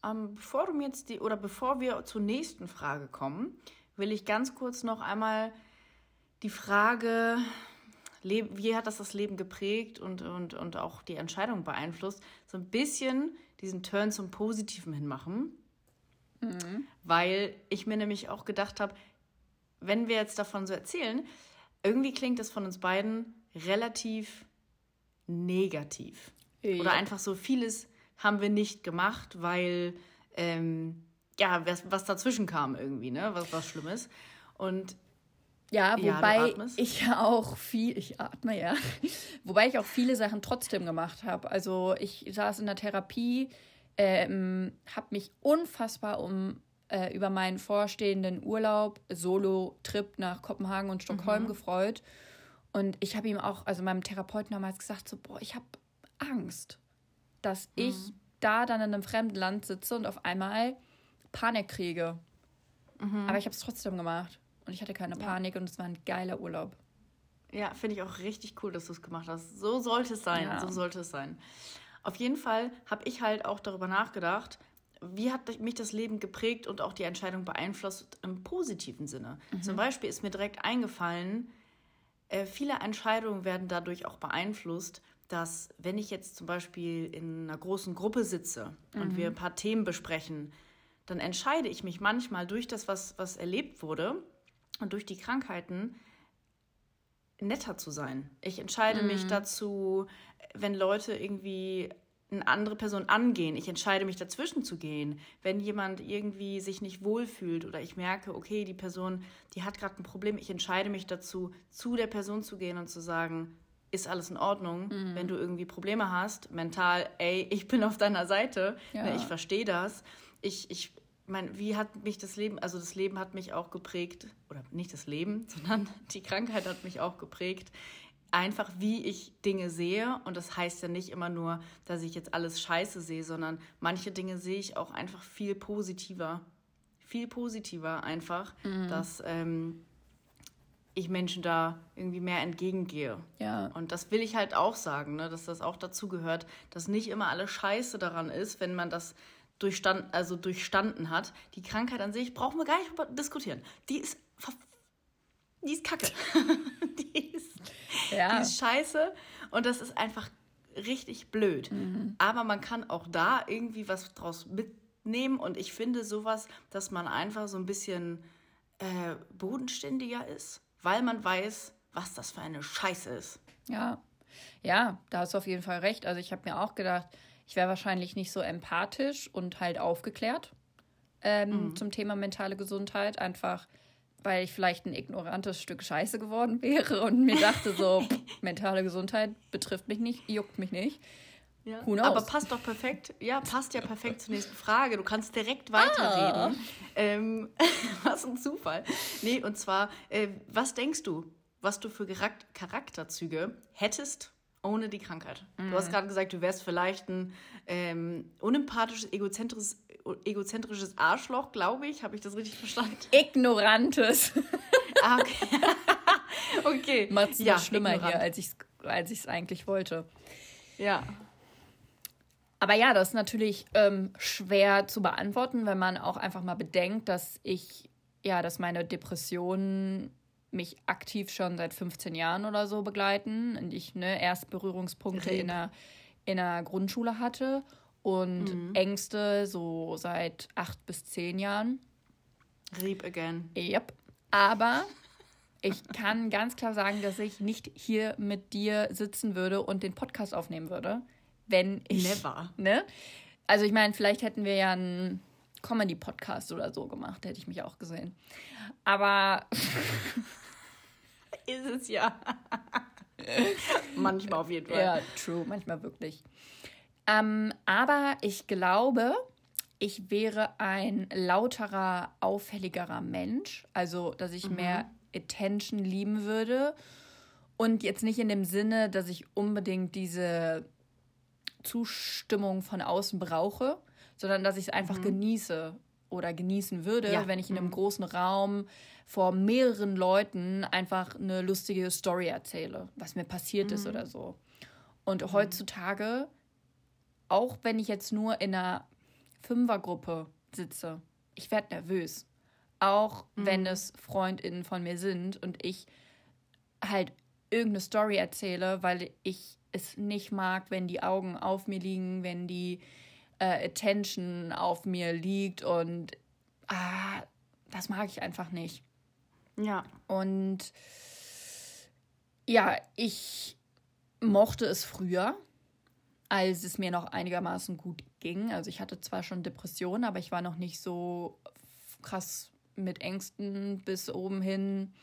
ähm, bevor du mir jetzt die, oder bevor wir zur nächsten Frage kommen, will ich ganz kurz noch einmal die Frage, wie hat das das Leben geprägt und, und, und auch die Entscheidung beeinflusst, so ein bisschen diesen Turn zum Positiven hinmachen. Mhm. Weil ich mir nämlich auch gedacht habe, wenn wir jetzt davon so erzählen, irgendwie klingt das von uns beiden relativ negativ. Ja. Oder einfach so, vieles haben wir nicht gemacht, weil ähm, ja, was, was dazwischen kam irgendwie, ne? Was, was Schlimmes. Und ja, wobei ja, ich ja auch viel, ich atme ja, wobei ich auch viele Sachen trotzdem gemacht habe. Also ich saß in der Therapie, ähm, habe mich unfassbar um äh, über meinen vorstehenden Urlaub, Solo-Trip nach Kopenhagen und Stockholm mhm. gefreut. Und ich habe ihm auch, also meinem Therapeuten damals gesagt, so, boah, ich habe Angst, dass mhm. ich da dann in einem fremden Land sitze und auf einmal Panik kriege. Mhm. Aber ich habe es trotzdem gemacht. Und ich hatte keine ja. Panik und es war ein geiler Urlaub. Ja, finde ich auch richtig cool, dass du es gemacht hast. So sollte es sein, ja. so sollte es sein. Auf jeden Fall habe ich halt auch darüber nachgedacht, wie hat mich das Leben geprägt und auch die Entscheidung beeinflusst im positiven Sinne. Mhm. Zum Beispiel ist mir direkt eingefallen, äh, viele Entscheidungen werden dadurch auch beeinflusst, dass wenn ich jetzt zum Beispiel in einer großen Gruppe sitze mhm. und wir ein paar Themen besprechen, dann entscheide ich mich manchmal durch das, was, was erlebt wurde, und durch die Krankheiten netter zu sein. Ich entscheide mm. mich dazu, wenn Leute irgendwie eine andere Person angehen, ich entscheide mich dazwischen zu gehen. Wenn jemand irgendwie sich nicht wohlfühlt oder ich merke, okay, die Person, die hat gerade ein Problem, ich entscheide mich dazu, zu der Person zu gehen und zu sagen, ist alles in Ordnung, mm. wenn du irgendwie Probleme hast, mental, ey, ich bin auf deiner Seite, ja. ne, ich verstehe das. Ich, ich mein, wie hat mich das Leben, also das Leben hat mich auch geprägt, oder nicht das Leben, sondern die Krankheit hat mich auch geprägt, einfach wie ich Dinge sehe. Und das heißt ja nicht immer nur, dass ich jetzt alles scheiße sehe, sondern manche Dinge sehe ich auch einfach viel positiver. Viel positiver einfach, mhm. dass ähm, ich Menschen da irgendwie mehr entgegengehe. Ja. Und das will ich halt auch sagen, ne, dass das auch dazu gehört, dass nicht immer alles scheiße daran ist, wenn man das Durchstand, also durchstanden hat. Die Krankheit an sich brauchen wir gar nicht diskutieren. Die ist, die ist kacke. die, ist, ja. die ist scheiße und das ist einfach richtig blöd. Mhm. Aber man kann auch da irgendwie was draus mitnehmen und ich finde sowas, dass man einfach so ein bisschen äh, bodenständiger ist, weil man weiß, was das für eine Scheiße ist. Ja, ja, da hast du auf jeden Fall recht. Also ich habe mir auch gedacht, ich wäre wahrscheinlich nicht so empathisch und halt aufgeklärt ähm, mhm. zum Thema mentale Gesundheit. Einfach, weil ich vielleicht ein ignorantes Stück Scheiße geworden wäre und mir dachte so, mentale Gesundheit betrifft mich nicht, juckt mich nicht. Ja. Aber passt doch perfekt, ja, passt ja perfekt zur nächsten Frage. Du kannst direkt weiterreden. Ah. Ähm, was ein Zufall. Nee, und zwar, äh, was denkst du, was du für Charakterzüge hättest ohne die Krankheit? Mhm. Du hast gerade gesagt, du wärst vielleicht ein ähm, unempathisches, egozentrisches, egozentrisches Arschloch, glaube ich. Habe ich das richtig verstanden? Ignorantes. Ah, okay. okay. Macht es ja, noch schlimmer ignorant. Hier, als ich es als ich's eigentlich wollte. Ja. Aber ja, das ist natürlich ähm, schwer zu beantworten, wenn man auch einfach mal bedenkt, dass ich, ja, dass meine Depressionen mich aktiv schon seit fünfzehn Jahren oder so begleiten und ich ne, erst Berührungspunkte in der, in der Grundschule hatte und mhm. Ängste so seit acht bis zehn Jahren. Reap again. Yep. Aber ich kann ganz klar sagen, dass ich nicht hier mit dir sitzen würde und den Podcast aufnehmen würde, wenn ich... Never. Ne? Also ich meine, vielleicht hätten wir ja einen Comedy-Podcast oder so gemacht, hätte ich mich auch gesehen. Aber... Ist es ja. Manchmal auf jeden Fall. Ja, true, manchmal wirklich. Ähm, aber ich glaube, ich wäre ein lauterer, auffälligerer Mensch. Also, dass ich mhm. mehr Attention lieben würde. Und jetzt nicht in dem Sinne, dass ich unbedingt diese Zustimmung von außen brauche, sondern dass ich es einfach mhm. genieße oder genießen würde, ja. wenn ich in einem mhm. großen Raum vor mehreren Leuten einfach eine lustige Story erzähle, was mir passiert mhm. ist oder so. Und mhm. heutzutage, auch wenn ich jetzt nur in einer Fünfergruppe sitze, ich werde nervös. Auch mhm. wenn es FreundInnen von mir sind und ich halt irgendeine Story erzähle, weil ich es nicht mag, wenn die Augen auf mir liegen, wenn die äh, Attention auf mir liegt und ah, das mag ich einfach nicht. Ja. Und ja, ich mochte es früher, als es mir noch einigermaßen gut ging. Also ich hatte zwar schon Depressionen, aber ich war noch nicht so krass mit Ängsten bis oben hin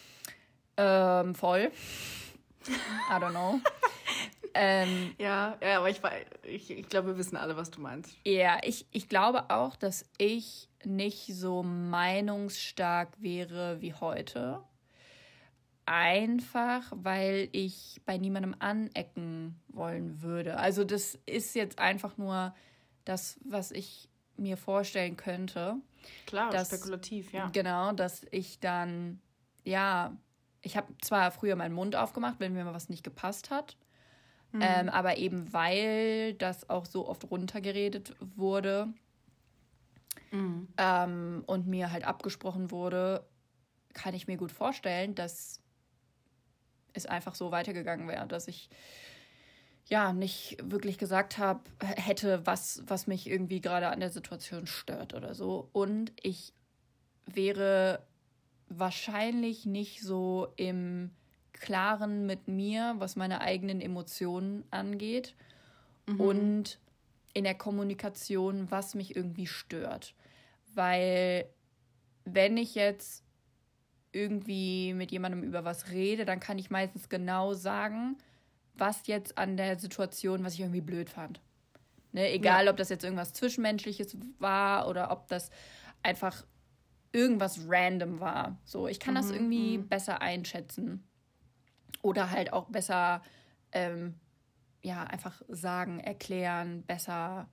ähm, voll. I don't know. ähm, ja, ja, aber ich, ich, ich glaube, wir wissen alle, was du meinst. Ja, ich, ich glaube auch, dass ich nicht so meinungsstark wäre wie heute. Einfach, weil ich bei niemandem anecken wollen würde. Also das ist jetzt einfach nur das, was ich mir vorstellen könnte. Klar, dass, spekulativ, ja. Genau, dass ich dann, ja, ich habe zwar früher meinen Mund aufgemacht, wenn mir mal was nicht gepasst hat, mhm. ähm, aber eben weil das auch so oft runtergeredet wurde mhm. ähm, und mir halt abgesprochen wurde, kann ich mir gut vorstellen, dass es einfach so weitergegangen wäre, dass ich ja nicht wirklich gesagt habe, hätte, was, was mich irgendwie gerade an der Situation stört oder so. Und ich wäre wahrscheinlich nicht so im Klaren mit mir, was meine eigenen Emotionen angeht mhm. und in der Kommunikation, was mich irgendwie stört. Weil wenn ich jetzt irgendwie mit jemandem über was rede, dann kann ich meistens genau sagen, was jetzt an der Situation, was ich irgendwie blöd fand. Ne? Egal, ja. ob das jetzt irgendwas Zwischenmenschliches war oder ob das einfach irgendwas random war. So, ich kann mhm, das irgendwie mhm. besser einschätzen. Oder halt auch besser, ähm, ja, einfach sagen, erklären, besser,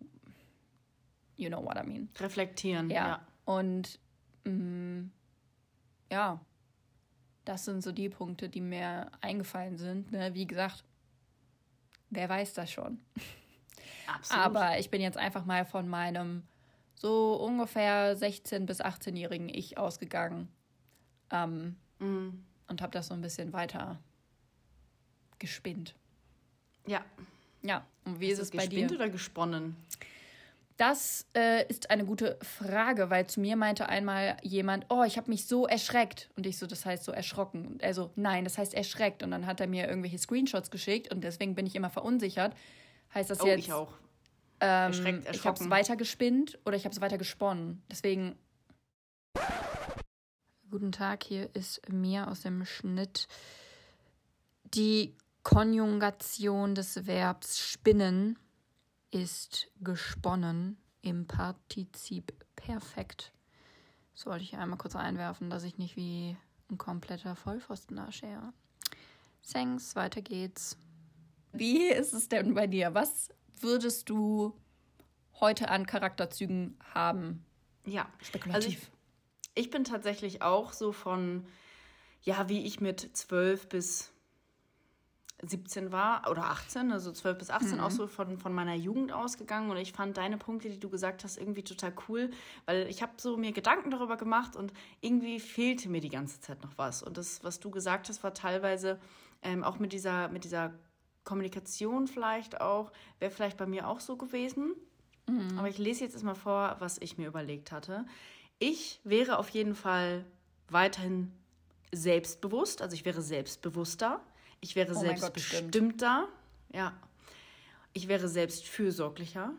you know what I mean. Reflektieren, ja. ja. Und, mh, ja, das sind so die Punkte, die mir eingefallen sind. Ne? Wie gesagt, wer weiß das schon. Absolut. Aber ich bin jetzt einfach mal von meinem so ungefähr sechzehn- bis achtzehnjährigen Ich ausgegangen ähm, mm. und habe das so ein bisschen weiter gespinnt. Ja. Ja, und wie ist, ist es bei dir? Gespinnt oder gesponnen? Das äh, ist eine gute Frage, weil zu mir meinte einmal jemand, oh, ich habe mich so erschreckt. Und ich so, das heißt so erschrocken. Und er so, nein, das heißt erschreckt. Und dann hat er mir irgendwelche Screenshots geschickt und deswegen bin ich immer verunsichert. Heißt das oh, jetzt, ich auch. Ähm, erschreckt, erschrocken. Ich habe es weiter gespinnt oder ich habe es weiter gesponnen. Deswegen. Guten Tag, hier ist Mia aus dem Schnitt. Die Konjugation des Verbs spinnen ist gesponnen im Partizip Perfekt. Das wollte ich einmal kurz einwerfen, dass ich nicht wie ein kompletter Vollpfosten dastehe. Thanks, weiter geht's. Wie ist es denn bei dir? Was würdest du heute an Charakterzügen haben? Ja, spekulativ. Also ich, ich bin tatsächlich auch so von, ja, wie ich mit zwölf bis siebzehn war oder achtzehn, also zwölf bis achtzehn, mhm. auch so von, von meiner Jugend ausgegangen. Und ich fand deine Punkte, die du gesagt hast, irgendwie total cool, weil ich habe so mir Gedanken darüber gemacht und irgendwie fehlte mir die ganze Zeit noch was. Und das, was du gesagt hast, war teilweise ähm, auch mit dieser, mit dieser Kommunikation vielleicht auch, wäre vielleicht bei mir auch so gewesen. Mhm. Aber ich lese jetzt erstmal vor, was ich mir überlegt hatte. Ich wäre auf jeden Fall weiterhin selbstbewusst, also ich wäre selbstbewusster. Ich wäre oh selbstbestimmter, ja. Ich wäre selbstfürsorglicher,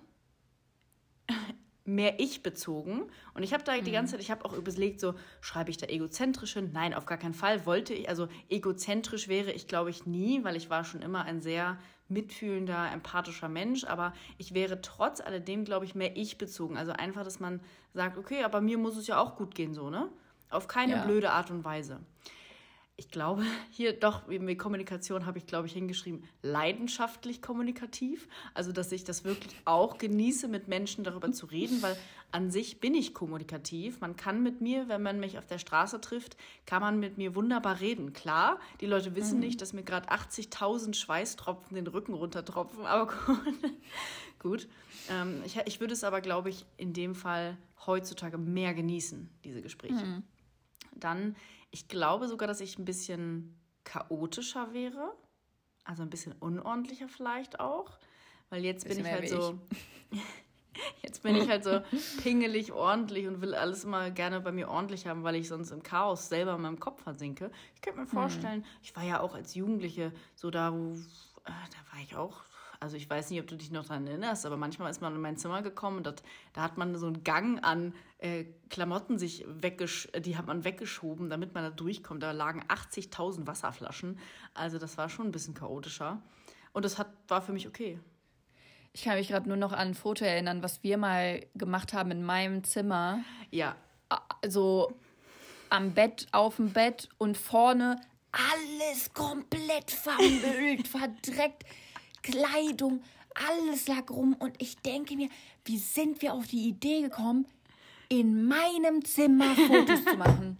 mehr ich-bezogen. Und ich habe da mhm. die ganze Zeit, ich habe auch überlegt, so, schreibe ich da egozentrisch hin? Nein, auf gar keinen Fall wollte ich, also egozentrisch wäre ich, glaube ich, nie, weil ich war schon immer ein sehr mitfühlender, empathischer Mensch, aber ich wäre trotz alledem, glaube ich, mehr ich-bezogen. Also einfach, dass man sagt, okay, aber mir muss es ja auch gut gehen, so, ne? Auf keine ja. blöde Art und Weise. ich glaube, hier doch, mit Kommunikation habe ich, glaube ich, hingeschrieben, leidenschaftlich kommunikativ. Also, dass ich das wirklich auch genieße, mit Menschen darüber zu reden, weil an sich bin ich kommunikativ. Man kann mit mir, wenn man mich auf der Straße trifft, kann man mit mir wunderbar reden. Klar, die Leute wissen mhm. nicht, dass mir gerade achtzigtausend Schweißtropfen den Rücken runtertropfen, aber gut. gut. Ähm, ich, ich würde es aber, glaube ich, in dem Fall heutzutage mehr genießen, diese Gespräche. Mhm. Dann, ich glaube sogar, dass ich ein bisschen chaotischer wäre. Also ein bisschen unordentlicher vielleicht auch. Weil jetzt bin ich halt so... Jetzt bin ich halt so pingelig ordentlich und will alles immer gerne bei mir ordentlich haben, weil ich sonst im Chaos selber in meinem Kopf versinke. Ich könnte mir vorstellen, hm. ich war ja auch als Jugendliche so da, wo... Äh, da war ich auch... Also ich weiß nicht, ob du dich noch daran erinnerst, aber manchmal ist man in mein Zimmer gekommen und das, da hat man so einen Gang an äh, Klamotten sich weggesch- die hat man weggeschoben, damit man da durchkommt. Da lagen achtzigtausend Wasserflaschen. Also das war schon ein bisschen chaotischer. Und das hat, war für mich okay. Ich kann mich gerade nur noch an ein Foto erinnern, was wir mal gemacht haben in meinem Zimmer. Ja. Also am Bett, auf dem Bett und vorne alles komplett vermüllt, verdreckt. Kleidung, alles lag rum und ich denke mir, wie sind wir auf die Idee gekommen, in meinem Zimmer Fotos zu machen?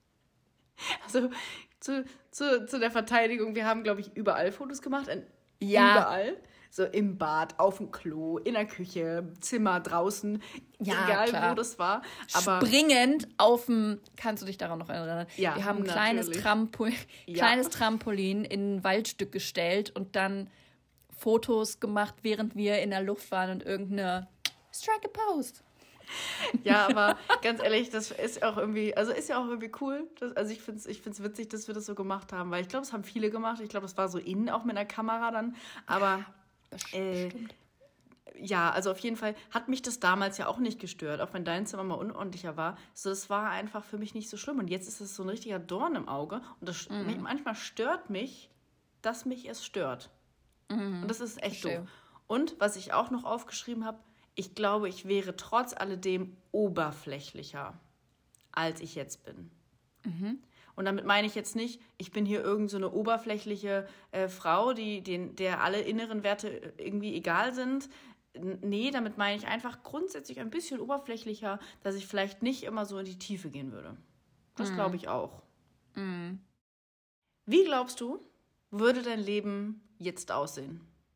Also zu, zu, zu der Verteidigung, wir haben, glaube ich, überall Fotos gemacht. Ja. Überall. So im Bad, auf dem Klo, in der Küche, Zimmer, draußen, ja, egal klar. wo das war. Aber springend auf dem, kannst du dich daran noch erinnern? Ja, wir haben ein kleines, Trampol- ja. kleines Trampolin in ein Waldstück gestellt und dann Fotos gemacht, während wir in der Luft waren und irgendeine Strike a Post. Ja, aber ganz ehrlich, das ist auch irgendwie, also ist ja auch irgendwie cool. Das, also ich finde es ich find's witzig, dass wir das so gemacht haben, weil ich glaube, es haben viele gemacht. Ich glaube, es war so innen auch mit einer Kamera dann. Aber ja, äh, ja, also auf jeden Fall hat mich das damals ja auch nicht gestört, auch wenn dein Zimmer mal unordentlicher war. So, das war einfach für mich nicht so schlimm. Und jetzt ist es so ein richtiger Dorn im Auge. Und das, mhm. manchmal stört mich, dass mich es stört. Und das ist echt Verstehe. doof. Und was ich auch noch aufgeschrieben habe, ich glaube, ich wäre trotz alledem oberflächlicher, als ich jetzt bin. Mhm. Und damit meine ich jetzt nicht, ich bin hier irgend so eine oberflächliche äh, Frau, die, den, der alle inneren Werte irgendwie egal sind. Nee, damit meine ich einfach grundsätzlich ein bisschen oberflächlicher, dass ich vielleicht nicht immer so in die Tiefe gehen würde. Das mhm. glaube ich auch. Mhm. Wie glaubst du, würde dein Leben jetzt aussehen?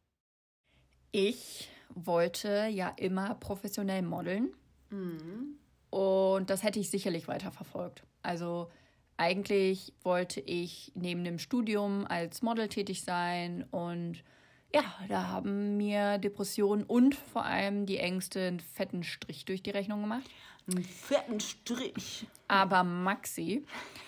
Ich wollte ja immer professionell modeln. Mhm. Und das hätte ich sicherlich weiterverfolgt. Also eigentlich wollte ich neben dem Studium als Model tätig sein. Und ja, da haben mir Depressionen und vor allem die Ängste einen fetten Strich durch die Rechnung gemacht. Einen fetten Strich. Aber Maxi...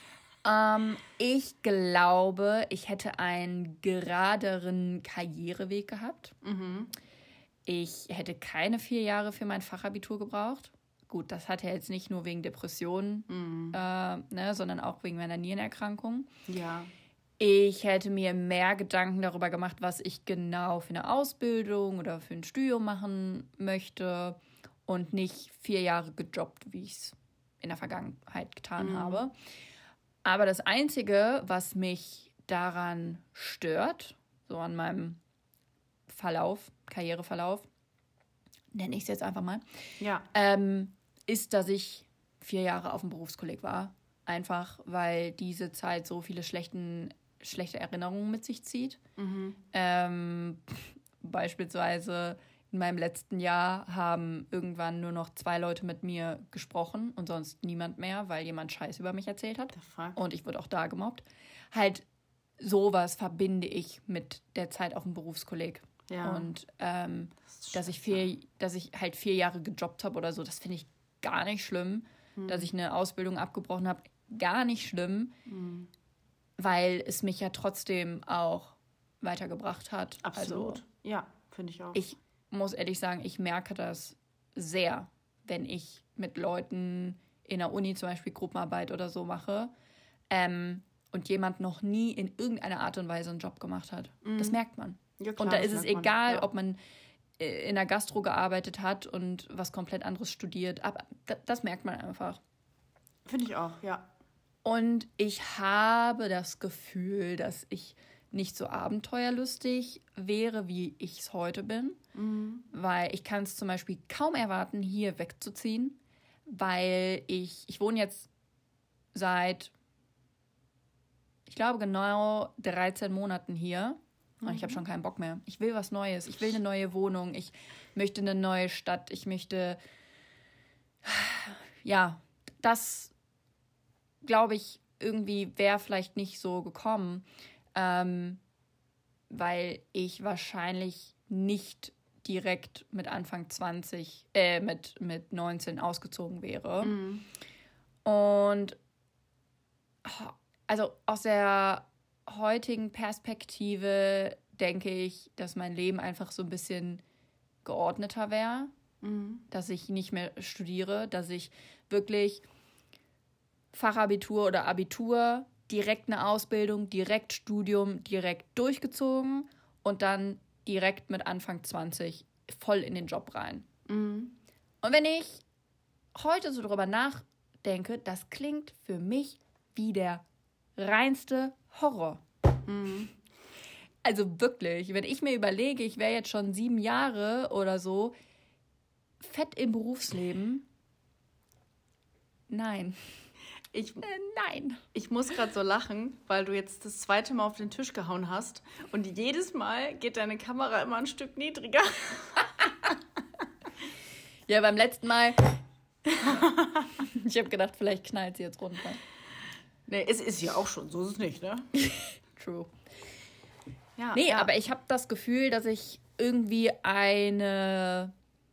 Ähm, ich glaube, ich hätte einen geraderen Karriereweg gehabt. Mhm. Ich hätte keine vier Jahre für mein Fachabitur gebraucht. Gut, das hat er jetzt nicht nur wegen Depressionen, mhm. äh, ne, sondern auch wegen meiner Nierenerkrankung. Ja. Ich hätte mir mehr Gedanken darüber gemacht, was ich genau für eine Ausbildung oder für ein Studium machen möchte und nicht vier Jahre gejobbt, wie ich es in der Vergangenheit getan mhm. habe. Aber das Einzige, was mich daran stört, so an meinem Verlauf, Karriereverlauf, nenne ich es jetzt einfach mal, ja. ähm, ist, dass ich vier Jahre auf dem Berufskolleg war. Einfach, weil diese Zeit so viele schlechten, schlechte Erinnerungen mit sich zieht. Mhm. Ähm, beispielsweise in meinem letzten Jahr haben irgendwann nur noch zwei Leute mit mir gesprochen und sonst niemand mehr, weil jemand Scheiß über mich erzählt hat. Und ich wurde auch da gemobbt. Halt sowas verbinde ich mit der Zeit auf dem Berufskolleg. Ja. Und ähm, das dass ich vier, dass ich halt vier Jahre gejobbt habe oder so, das finde ich gar nicht schlimm. Hm. Dass ich eine Ausbildung abgebrochen habe, gar nicht schlimm. Hm. Weil es mich ja trotzdem auch weitergebracht hat. Absolut. Also, ja, finde ich auch. Ich muss ehrlich sagen, ich merke das sehr, wenn ich mit Leuten in der Uni zum Beispiel Gruppenarbeit oder so mache ähm, und jemand noch nie in irgendeiner Art und Weise einen Job gemacht hat. Mhm. Das merkt man. Ja, klar, und da ist es egal, man, ja. ob man in der Gastro gearbeitet hat und was komplett anderes studiert. Aber das merkt man einfach. Finde ich auch, ja. Und ich habe das Gefühl, dass ich nicht so abenteuerlustig wäre, wie ich es heute bin. Mhm. Weil ich kann es zum Beispiel kaum erwarten, hier wegzuziehen. Weil ich, ich wohne jetzt seit, ich glaube, genau dreizehn Monaten hier. Und ich habe schon keinen Bock mehr. Ich will was Neues. Ich will eine neue Wohnung. Ich möchte eine neue Stadt. Ich möchte, ja, das, glaube ich, irgendwie wäre vielleicht nicht so gekommen, ähm, weil ich wahrscheinlich nicht direkt mit Anfang zwanzig, äh, mit, mit neunzehn ausgezogen wäre. Mhm. Und also aus der heutigen Perspektive denke ich, dass mein Leben einfach so ein bisschen geordneter wäre, mhm. dass ich nicht mehr studiere, dass ich wirklich Fachabitur oder Abitur, direkt eine Ausbildung, direkt Studium, direkt durchgezogen und dann direkt mit Anfang zwanzig voll in den Job rein. Mhm. Und wenn ich heute so drüber nachdenke, das klingt für mich wie der reinste Horror. Mhm. Also wirklich, wenn ich mir überlege, ich wäre jetzt schon sieben Jahre oder so fett im Berufsleben. Nein. Ich, äh, nein. Ich muss gerade so lachen, weil du jetzt das zweite Mal auf den Tisch gehauen hast und jedes Mal geht deine Kamera immer ein Stück niedriger. Ja, beim letzten Mal. Ich habe gedacht, vielleicht knallt sie jetzt runter. Nee, es ist ja auch schon, so ist es nicht, ne? True. Ja, nee, ja. aber ich habe das Gefühl, dass ich irgendwie eine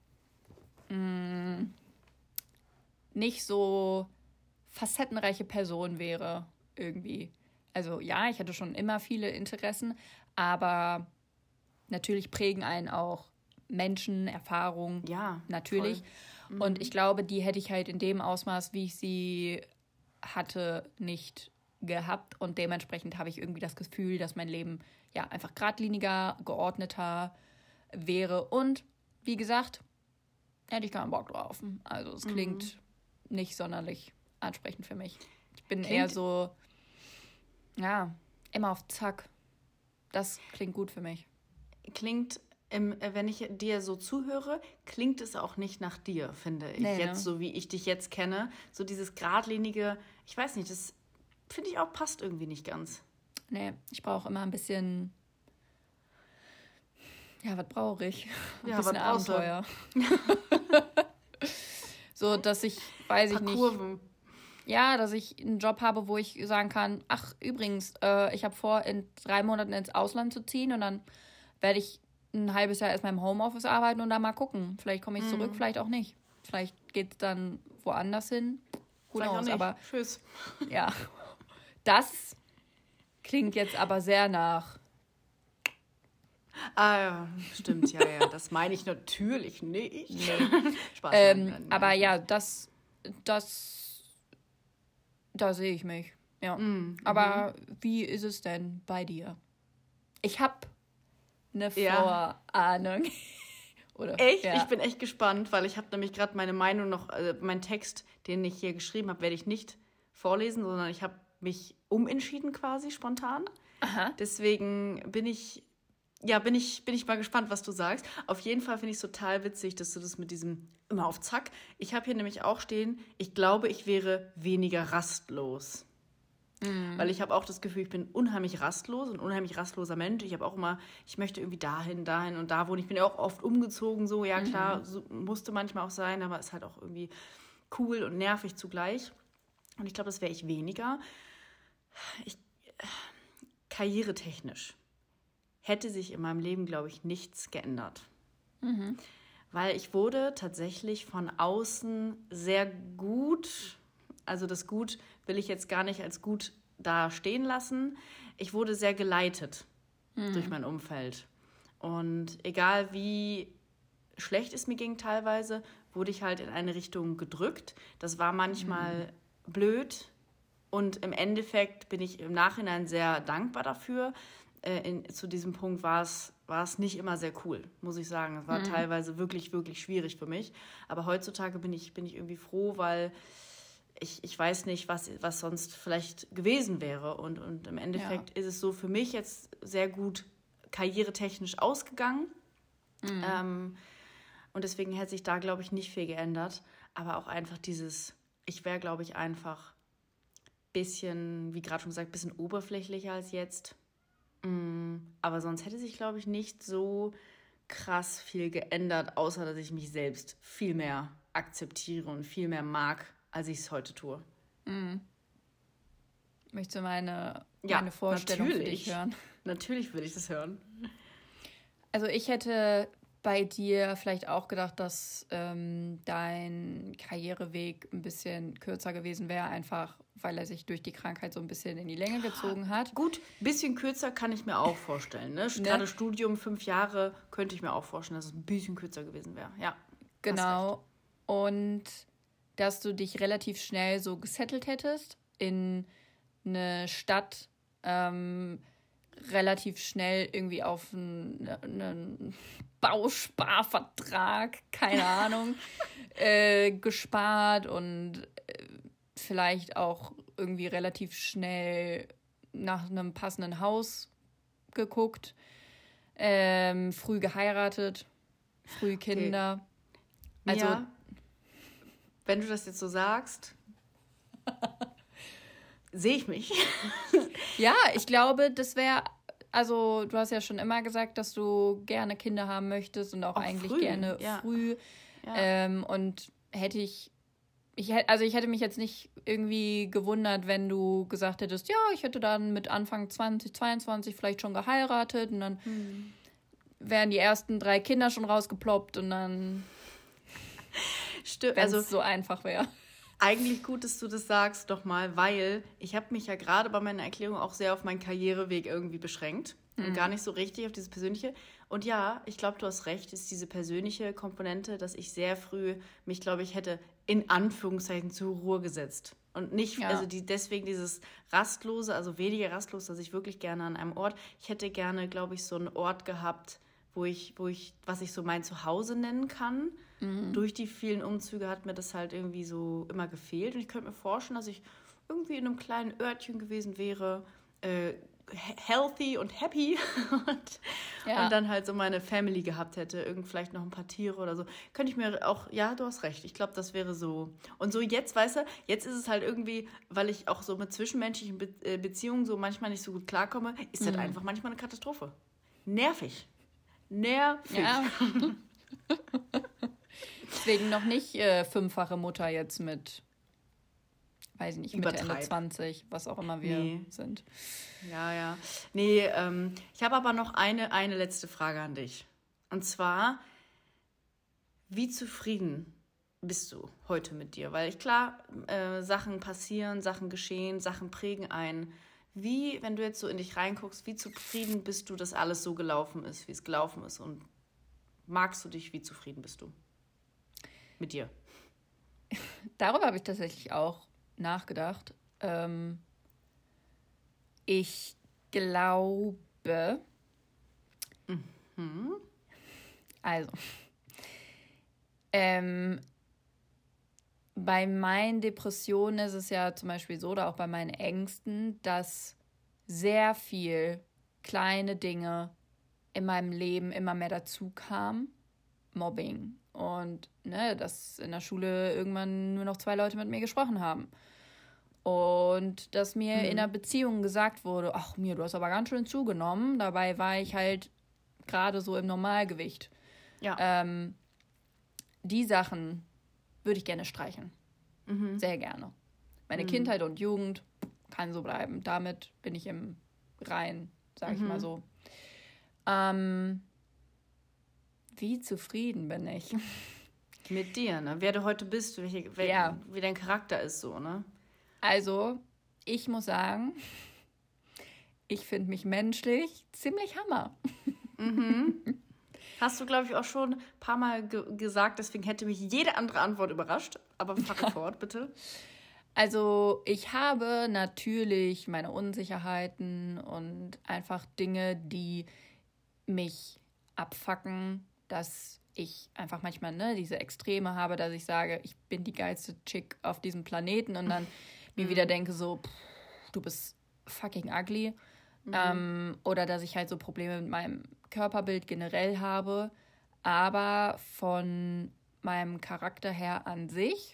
mh, nicht so facettenreiche Person wäre, irgendwie. Also ja, ich hatte schon immer viele Interessen, aber natürlich prägen einen auch Menschen, Erfahrungen. Ja, natürlich. Mhm. Und ich glaube, die hätte ich halt in dem Ausmaß, wie ich sie hatte, nicht gehabt. Und dementsprechend habe ich irgendwie das Gefühl, dass mein Leben ja einfach geradliniger, geordneter wäre. Und wie gesagt, hätte ich keinen Bock drauf. Also es klingt mhm. nicht sonderlich ansprechend für mich. Ich bin klingt eher so, ja, immer auf Zack. Das klingt gut für mich. Klingt, im, wenn ich dir so zuhöre, klingt es auch nicht nach dir, finde ich. Nee, jetzt, ne? So wie ich dich jetzt kenne. So dieses geradlinige, ich weiß nicht, das finde ich auch passt irgendwie nicht ganz. Nee, ich brauche immer ein bisschen, ja, was brauche ich? Ein ja, bisschen Abenteuer. So, dass ich, weiß ich nicht. Kurven. Ja, dass ich einen Job habe, wo ich sagen kann, ach, übrigens, äh, ich habe vor, in drei Monaten ins Ausland zu ziehen und dann werde ich ein halbes Jahr erstmal im Homeoffice arbeiten und dann mal gucken. Vielleicht komme ich zurück, mhm. vielleicht auch nicht. Vielleicht geht es dann woanders hin. Who vielleicht knows, auch nicht. Aber tschüss. Ja, das klingt jetzt aber sehr nach. Ah, ja, stimmt, ja, ja. Das meine ich natürlich nicht. Nee. Spaß. Ähm, nein, aber ja, das, das, da sehe ich mich. Ja. Mm, aber mhm. Wie ist es denn bei dir? Ich habe eine ja. Vorahnung. Oder, echt? Ja. Ich bin echt gespannt, weil ich habe nämlich gerade meine Meinung noch, äh, meinen Text, den ich hier geschrieben habe, werde ich nicht vorlesen, sondern ich habe mich umentschieden quasi spontan. Aha. Deswegen bin ich, ja, bin ich, bin ich mal gespannt, was du sagst. Auf jeden Fall finde ich es total witzig, dass du das mit diesem immer auf Zack. Ich habe hier nämlich auch stehen, ich glaube, ich wäre weniger rastlos. Mhm. Weil ich habe auch das Gefühl, ich bin unheimlich rastlos, ein unheimlich rastloser Mensch. Ich habe auch immer, ich möchte irgendwie dahin, dahin und da wohnen. Ich bin ja auch oft umgezogen, so, ja klar, mhm. so, musste manchmal auch sein, aber ist halt auch irgendwie cool und nervig zugleich. Und ich glaube, das wäre ich weniger. Ich, karrieretechnisch hätte sich in meinem Leben, glaube ich, nichts geändert. Mhm. Weil ich wurde tatsächlich von außen sehr gut, also das Gut will ich jetzt gar nicht als gut da stehen lassen. Ich wurde sehr geleitet mhm. durch mein Umfeld. Und egal wie schlecht es mir ging teilweise, wurde ich halt in eine Richtung gedrückt. Das war manchmal mhm. blöd. Und im Endeffekt bin ich im Nachhinein sehr dankbar dafür. Äh, in, zu diesem Punkt war es, war es nicht immer sehr cool, muss ich sagen. Es war mhm. teilweise wirklich, wirklich schwierig für mich. Aber heutzutage bin ich, bin ich irgendwie froh, weil ich, ich weiß nicht, was, was sonst vielleicht gewesen wäre. Und, und im Endeffekt ja. ist es so für mich jetzt sehr gut karrieretechnisch ausgegangen. Mhm. Ähm, und deswegen hätte sich da, glaube ich, nicht viel geändert. Aber auch einfach dieses, ich wäre, glaube ich, einfach ein bisschen, wie gerade schon gesagt, ein bisschen oberflächlicher als jetzt. Mhm. Aber sonst hätte sich, glaube ich, nicht so krass viel geändert, außer dass ich mich selbst viel mehr akzeptiere und viel mehr mag, als ich es heute tue. Mhm. Möchtest du meine, ja, meine Vorstellung natürlich. für dich hören? Natürlich würde ich das hören. Also ich hätte bei dir vielleicht auch gedacht, dass ähm, dein Karriereweg ein bisschen kürzer gewesen wäre, einfach weil er sich durch die Krankheit so ein bisschen in die Länge gezogen hat. Gut, ein bisschen kürzer kann ich mir auch vorstellen. Ne? Ne? Gerade Studium, fünf Jahre, könnte ich mir auch vorstellen, dass es ein bisschen kürzer gewesen wäre. Ja, genau. Und dass du dich relativ schnell so gesettelt hättest in eine Stadt, ähm, relativ schnell irgendwie auf einen, einen Bausparvertrag, keine Ahnung, äh, gespart und äh, vielleicht auch irgendwie relativ schnell nach einem passenden Haus geguckt, ähm, früh geheiratet, früh Kinder. Okay. Also, ja, wenn du das jetzt so sagst, sehe ich mich. Ja, ich glaube, das wäre, also du hast ja schon immer gesagt, dass du gerne Kinder haben möchtest und auch, auch eigentlich früh. gerne ja. früh. Ja. Ähm, und hätte ich, ich also ich hätte mich jetzt nicht irgendwie gewundert, wenn du gesagt hättest, ja, ich hätte dann mit Anfang zwanzig zweiundzwanzig vielleicht schon geheiratet und dann hm. wären die ersten drei Kinder schon rausgeploppt und dann, wenn es also, so einfach wäre. Eigentlich gut, dass du das sagst, doch mal, weil ich habe mich ja gerade bei meiner Erklärung auch sehr auf meinen Karriereweg irgendwie beschränkt mhm. und gar nicht so richtig auf dieses Persönliche. Und ja, ich glaube, du hast recht, ist diese persönliche Komponente, dass ich sehr früh mich, glaube ich, hätte in Anführungszeichen zur Ruhe gesetzt. Und nicht, ja. also die, deswegen dieses Rastlose, also weniger rastlos, dass ich wirklich gerne an einem Ort, ich hätte gerne, glaube ich, so einen Ort gehabt, wo ich, wo ich, was ich so mein Zuhause nennen kann. Mhm. Durch die vielen Umzüge hat mir das halt irgendwie so immer gefehlt. Und ich könnte mir vorstellen, dass ich irgendwie in einem kleinen Örtchen gewesen wäre, äh, healthy und happy und, ja. und dann halt so meine Family gehabt hätte, irgend vielleicht noch ein paar Tiere oder so. Könnte ich mir auch, ja, du hast recht, ich glaube, das wäre so. Und so jetzt, weißt du, jetzt ist es halt irgendwie, weil ich auch so mit zwischenmenschlichen Be- äh, Beziehungen so manchmal nicht so gut klarkomme, ist mhm. halt einfach manchmal eine Katastrophe. Nervig. Nervig. Ja. Deswegen noch nicht äh, fünffache Mutter jetzt mit, weiß ich nicht, Mitte, Ende zwanzig, was auch immer wir nee. sind. Ja, ja. Nee, ähm, ich habe aber noch eine, eine letzte Frage an dich. Und zwar, wie zufrieden bist du heute mit dir? Weil ich, klar, äh, Sachen passieren, Sachen geschehen, Sachen prägen ein. Wie, wenn du jetzt so in dich reinguckst, wie zufrieden bist du, dass alles so gelaufen ist, wie es gelaufen ist? Und magst du dich, wie zufrieden bist du mit dir? Darüber habe ich tatsächlich auch nachgedacht. Ähm, ich glaube, mhm. also, ähm, bei meinen Depressionen ist es ja zum Beispiel so, oder auch bei meinen Ängsten, dass sehr viel kleine Dinge in meinem Leben immer mehr dazu kamen. Mobbing. Und ne, dass in der Schule irgendwann nur noch zwei Leute mit mir gesprochen haben. Und dass mir mhm. in einer Beziehung gesagt wurde, ach mir, du hast aber ganz schön zugenommen. Dabei war ich halt gerade so im Normalgewicht. Ja. Ähm, die Sachen würde ich gerne streichen. Mhm. Sehr gerne. Meine mhm. Kindheit und Jugend kann so bleiben. Damit bin ich im Reinen, sag ich mhm. mal so. Ähm, wie zufrieden bin ich? Mit dir, ne? Wer du heute bist, welche, wel, ja. wie dein Charakter ist so, ne? Also, ich muss sagen, ich finde mich menschlich ziemlich Hammer. Mhm. Hast du, glaube ich, auch schon ein paar Mal ge- gesagt, deswegen hätte mich jede andere Antwort überrascht. Aber fahre fort, bitte. Also, ich habe natürlich meine Unsicherheiten und einfach Dinge, die mich abfacken, dass ich einfach manchmal ne, diese Extreme habe, dass ich sage, ich bin die geilste Chick auf diesem Planeten und dann mir wieder denke so, pff, du bist fucking ugly. Mhm. Ähm, oder dass ich halt so Probleme mit meinem Körperbild generell habe. Aber von meinem Charakter her an sich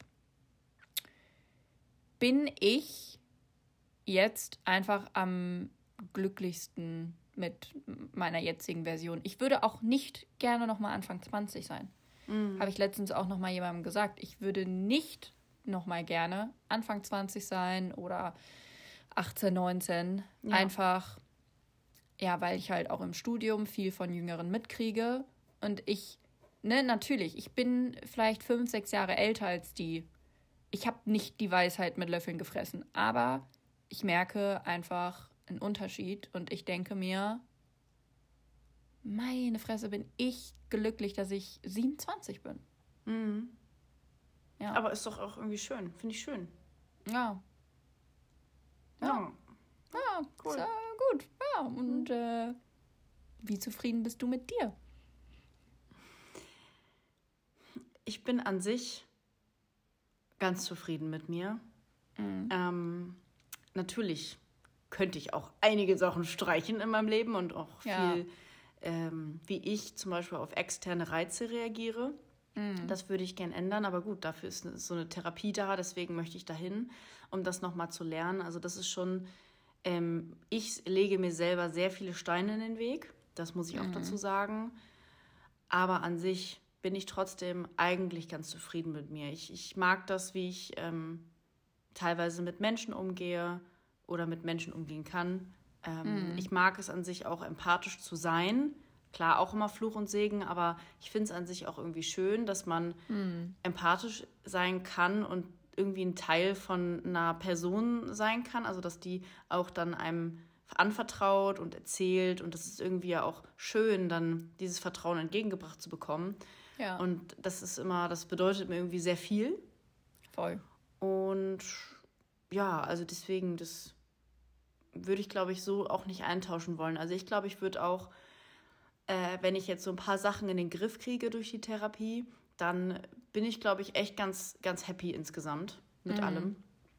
bin ich jetzt einfach am glücklichsten mit meiner jetzigen Version. Ich würde auch nicht gerne nochmal Anfang zwanzig sein. Mhm. Habe ich letztens auch nochmal jemandem gesagt. Ich würde nicht nochmal gerne Anfang zwanzig sein oder achtzehn, neunzehn. Ja. Einfach, ja, weil ich halt auch im Studium viel von Jüngeren mitkriege. Und ich, ne, natürlich, ich bin vielleicht fünf, sechs Jahre älter als die. Ich habe nicht die Weisheit mit Löffeln gefressen. Aber ich merke einfach einen Unterschied und ich denke mir, meine Fresse, bin ich glücklich, dass ich siebenundzwanzig bin. Mhm. Ja. Aber ist doch auch irgendwie schön. Finde ich schön. Ja. Ja. Ja, ja cool. Ist, äh, gut. Ja, und mhm. äh, wie zufrieden bist du mit dir? Ich bin an sich ganz zufrieden mit mir. Mhm. Ähm, natürlich könnte ich auch einige Sachen streichen in meinem Leben und auch ja. viel, ähm, wie ich zum Beispiel auf externe Reize reagiere. Mhm. Das würde ich gern ändern, aber gut, dafür ist so eine Therapie da, deswegen möchte ich dahin, um das nochmal zu lernen. Also das ist schon, ähm, ich lege mir selber sehr viele Steine in den Weg, das muss ich auch mhm. dazu sagen, aber an sich bin ich trotzdem eigentlich ganz zufrieden mit mir. Ich, ich mag das, wie ich ähm, teilweise mit Menschen umgehe oder mit Menschen umgehen kann. Ähm, mm. Ich mag es an sich auch empathisch zu sein. Klar, auch immer Fluch und Segen, aber ich finde es an sich auch irgendwie schön, dass man mm. empathisch sein kann und irgendwie ein Teil von einer Person sein kann. Also, dass die auch dann einem anvertraut und erzählt. Und das ist irgendwie ja auch schön, dann dieses Vertrauen entgegengebracht zu bekommen. Ja. Und das ist immer, das bedeutet mir irgendwie sehr viel. Voll. Und ja, also deswegen, das würde ich, glaube ich, so auch nicht eintauschen wollen. Also ich glaube, ich würde auch, äh, wenn ich jetzt so ein paar Sachen in den Griff kriege durch die Therapie, dann bin ich, glaube ich, echt ganz, ganz happy insgesamt mit mhm. allem.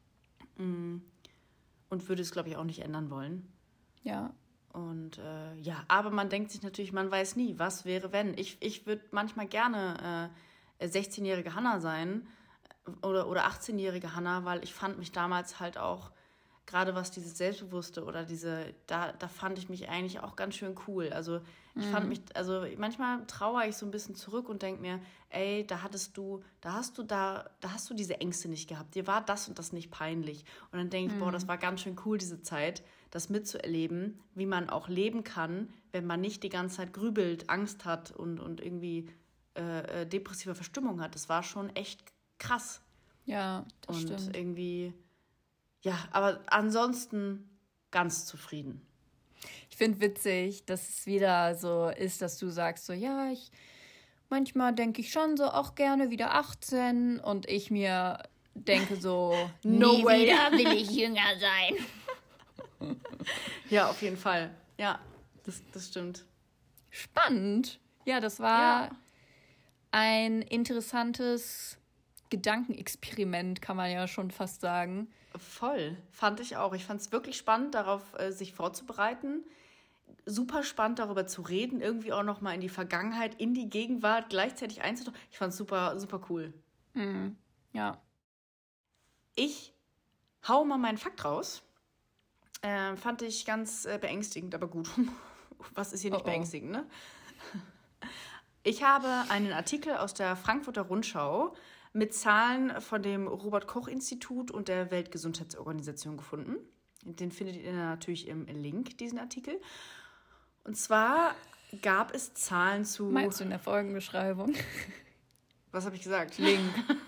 Und würde es, glaube ich, auch nicht ändern wollen. Ja. Und äh, ja, aber man denkt sich natürlich, man weiß nie, was wäre, wenn. Ich, ich würde manchmal gerne äh, sechzehnjährige Hannah sein oder, oder achtzehnjährige Hannah, weil ich fand mich damals halt auch, gerade was dieses Selbstbewusste oder diese, da, da fand ich mich eigentlich auch ganz schön cool. Also ich mhm. fand mich, also manchmal trauere ich so ein bisschen zurück und denke mir, ey, da hattest du, da hast du da, da hast du diese Ängste nicht gehabt. Dir war das und das nicht peinlich. Und dann denke ich, mhm. boah, das war ganz schön cool, diese Zeit, das mitzuerleben, wie man auch leben kann, wenn man nicht die ganze Zeit grübelt, Angst hat und, und irgendwie äh, depressive Verstimmung hat. Das war schon echt krass. Ja, das und stimmt. Und irgendwie, ja, aber ansonsten ganz zufrieden. Ich finde witzig, dass es wieder so ist, dass du sagst so, ja, ich manchmal denke ich schon so auch gerne wieder achtzehn und ich mir denke so, no nie way. Wieder will ich jünger sein. Ja, auf jeden Fall. Ja, das, das stimmt. Spannend. Ja, das war ja. ein interessantes Gedankenexperiment, kann man ja schon fast sagen. Voll, fand ich auch. Ich fand es wirklich spannend, darauf äh, sich vorzubereiten. Super spannend, darüber zu reden, irgendwie auch nochmal in die Vergangenheit, in die Gegenwart gleichzeitig einzutauchen. Ich fand es super, super cool. Mhm. Ja. Ich hau mal meinen Fakt raus. Äh, fand ich ganz äh, beängstigend, aber gut. Was ist hier nicht oh, oh. beängstigend, ne? Ich habe einen Artikel aus der Frankfurter Rundschau mit Zahlen von dem Robert-Koch-Institut und der Weltgesundheitsorganisation gefunden. Den findet ihr natürlich im Link, diesen Artikel. Und zwar gab es Zahlen zu... Meinst du in der Folgenbeschreibung? Was habe ich gesagt? Link.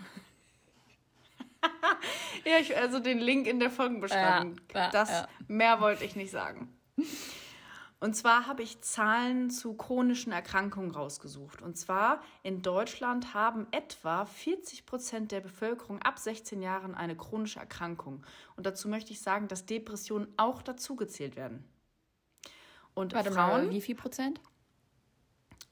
Ja, ich, also den Link in der Folgenbeschreibung. Ja, ja, das, ja. Mehr wollte ich nicht sagen. Und zwar habe ich Zahlen zu chronischen Erkrankungen rausgesucht. Und zwar in Deutschland haben etwa vierzig Prozent der Bevölkerung ab sechzehn Jahren eine chronische Erkrankung. Und dazu möchte ich sagen, dass Depressionen auch dazugezählt werden. Und Warte Frauen, mal, wie viel Prozent?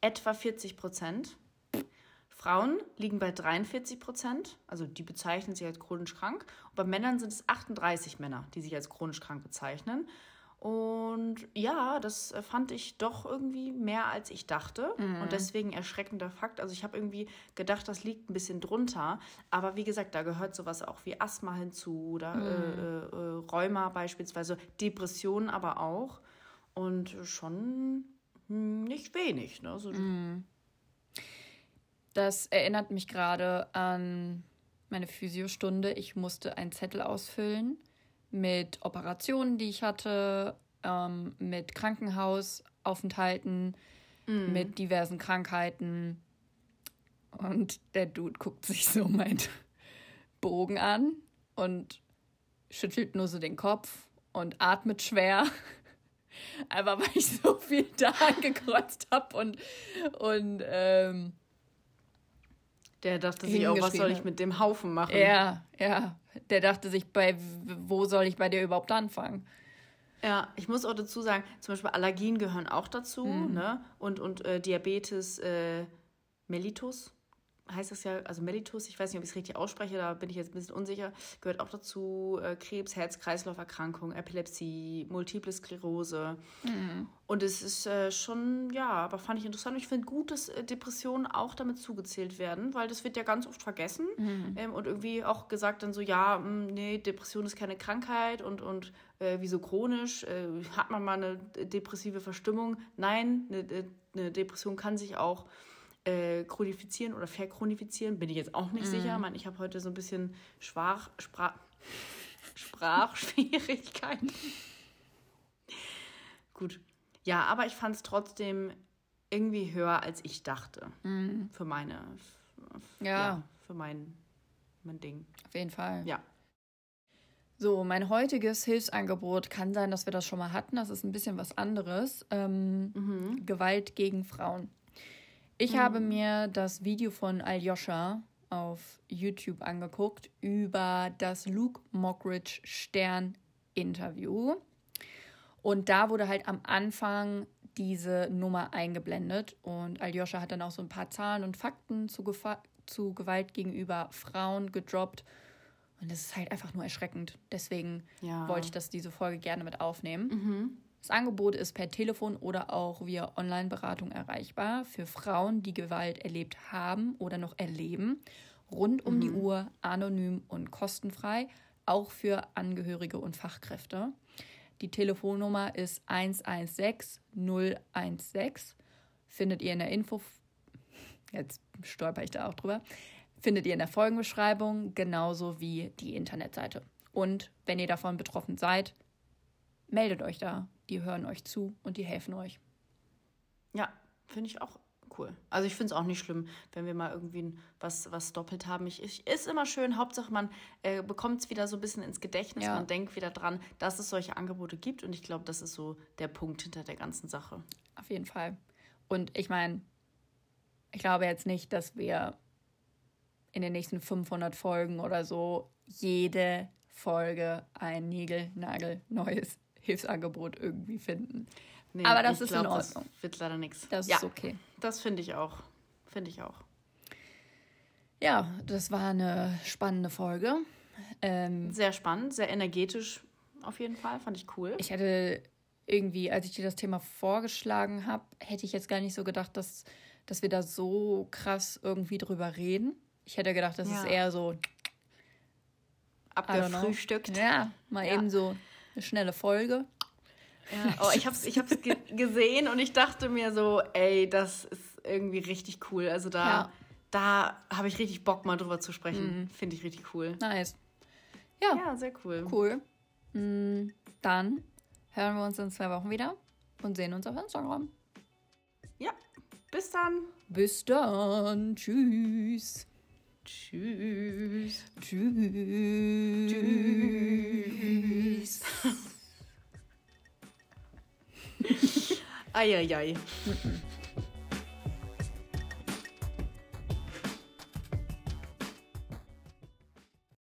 etwa vierzig Prozent. Frauen liegen bei dreiundvierzig Prozent, also die bezeichnen sich als chronisch krank. Und bei Männern sind es achtunddreißig Männer, die sich als chronisch krank bezeichnen. Und ja, das fand ich doch irgendwie mehr, als ich dachte. Mhm. Und deswegen erschreckender Fakt. Also ich habe irgendwie gedacht, das liegt ein bisschen drunter. Aber wie gesagt, da gehört sowas auch wie Asthma hinzu oder mhm. äh, äh, Rheuma beispielsweise, Depressionen aber auch. Und schon nicht wenig. Ne? So mhm. Das erinnert mich gerade an meine Physiostunde. Ich musste einen Zettel ausfüllen mit Operationen, die ich hatte, ähm, mit Krankenhausaufenthalten, mm. mit diversen Krankheiten. Und der Dude guckt sich so meinen Bogen an und schüttelt nur so den Kopf und atmet schwer. Aber weil ich so viel da angekreuzt habe und, und ähm, der dachte sich auch, was soll ich mit dem Haufen machen? Ja, ja. Der dachte sich, bei wo soll ich bei dir überhaupt anfangen? Ja, ich muss auch dazu sagen, zum Beispiel Allergien gehören auch dazu, mhm. ne? Und, und äh, Diabetes äh, mellitus heißt das ja, also mellitus, ich weiß nicht, ob ich es richtig ausspreche, da bin ich jetzt ein bisschen unsicher, gehört auch dazu äh, Krebs, Herz-Kreislauf-Erkrankung, Epilepsie, Multiple Sklerose. Mhm. Und es ist äh, schon, ja, aber fand ich interessant. Ich finde gut, dass äh, Depressionen auch damit zugezählt werden, weil das wird ja ganz oft vergessen mhm. ähm, und irgendwie auch gesagt dann so, ja, mh, nee, Depression ist keine Krankheit und, und äh, wieso chronisch, äh, hat man mal eine depressive Verstimmung? Nein, eine, eine Depression kann sich auch Äh, chronifizieren oder verchronifizieren, bin ich jetzt auch nicht mm. sicher. Ich meine, ich habe heute so ein bisschen Sprach, Sprach, Sprachschwierigkeiten. Gut. Ja, aber ich fand es trotzdem irgendwie höher, als ich dachte. Mm. Für meine, f- ja. ja, für mein, mein Ding. Auf jeden Fall. Ja. So, mein heutiges Hilfsangebot kann sein, dass wir das schon mal hatten. Das ist ein bisschen was anderes. Ähm, mhm. Gewalt gegen Frauen. Ich mhm. habe mir das Video von Aljoscha auf YouTube angeguckt über das Luke Mockridge Stern-Interview. Und da wurde halt am Anfang diese Nummer eingeblendet. Und Aljoscha hat dann auch so ein paar Zahlen und Fakten zu, Gefa- zu Gewalt gegenüber Frauen gedroppt. Und das ist halt einfach nur erschreckend. Deswegen ja. wollte ich das diese Folge gerne mit aufnehmen. Mhm. Das Angebot ist per Telefon oder auch via Online-Beratung erreichbar für Frauen, die Gewalt erlebt haben oder noch erleben. Rund um mhm. die Uhr, anonym und kostenfrei, auch für Angehörige und Fachkräfte. Die Telefonnummer ist eins eins sechs null eins sechs. Findet ihr in der Info... Jetzt stolper ich da auch drüber. Findet ihr in der Folgenbeschreibung, genauso wie die Internetseite. Und wenn ihr davon betroffen seid, meldet euch da. Die hören euch zu und die helfen euch. Ja, finde ich auch cool. Also ich finde es auch nicht schlimm, wenn wir mal irgendwie was, was doppelt haben. Ich, ich, ist immer schön, Hauptsache man äh, bekommt es wieder so ein bisschen ins Gedächtnis. Ja. Man denkt wieder dran, dass es solche Angebote gibt. Und ich glaube, das ist so der Punkt hinter der ganzen Sache. Auf jeden Fall. Und ich meine, ich glaube jetzt nicht, dass wir in den nächsten fünfhundert Folgen oder so jede Folge ein Nägel-Nagel-neues Hilfsangebot irgendwie finden. Nee, aber das ist glaub, in Ordnung. Das wird leider nichts. Das ja, ist okay. Das finde ich auch. Finde ich auch. Ja, das war eine spannende Folge. Ähm, sehr spannend, sehr energetisch auf jeden Fall. Fand ich cool. Ich hätte irgendwie, als ich dir das Thema vorgeschlagen habe, hätte ich jetzt gar nicht so gedacht, dass, dass wir da so krass irgendwie drüber reden. Ich hätte gedacht, das ja. ist eher so abgefrühstückt. Ja, mal ja. eben so eine schnelle Folge. Ja, oh, ich habe es ich hab's ge- gesehen und ich dachte mir so, ey, das ist irgendwie richtig cool. Also da, ja. da habe ich richtig Bock, mal drüber zu sprechen. Mhm. Finde ich richtig cool. Nice. Ja, ja sehr cool. Cool. Mhm. Dann hören wir uns in zwei Wochen wieder und sehen uns auf Instagram. Ja, bis dann. Bis dann. Tschüss. Tschüss. Tschüss. Eieiei.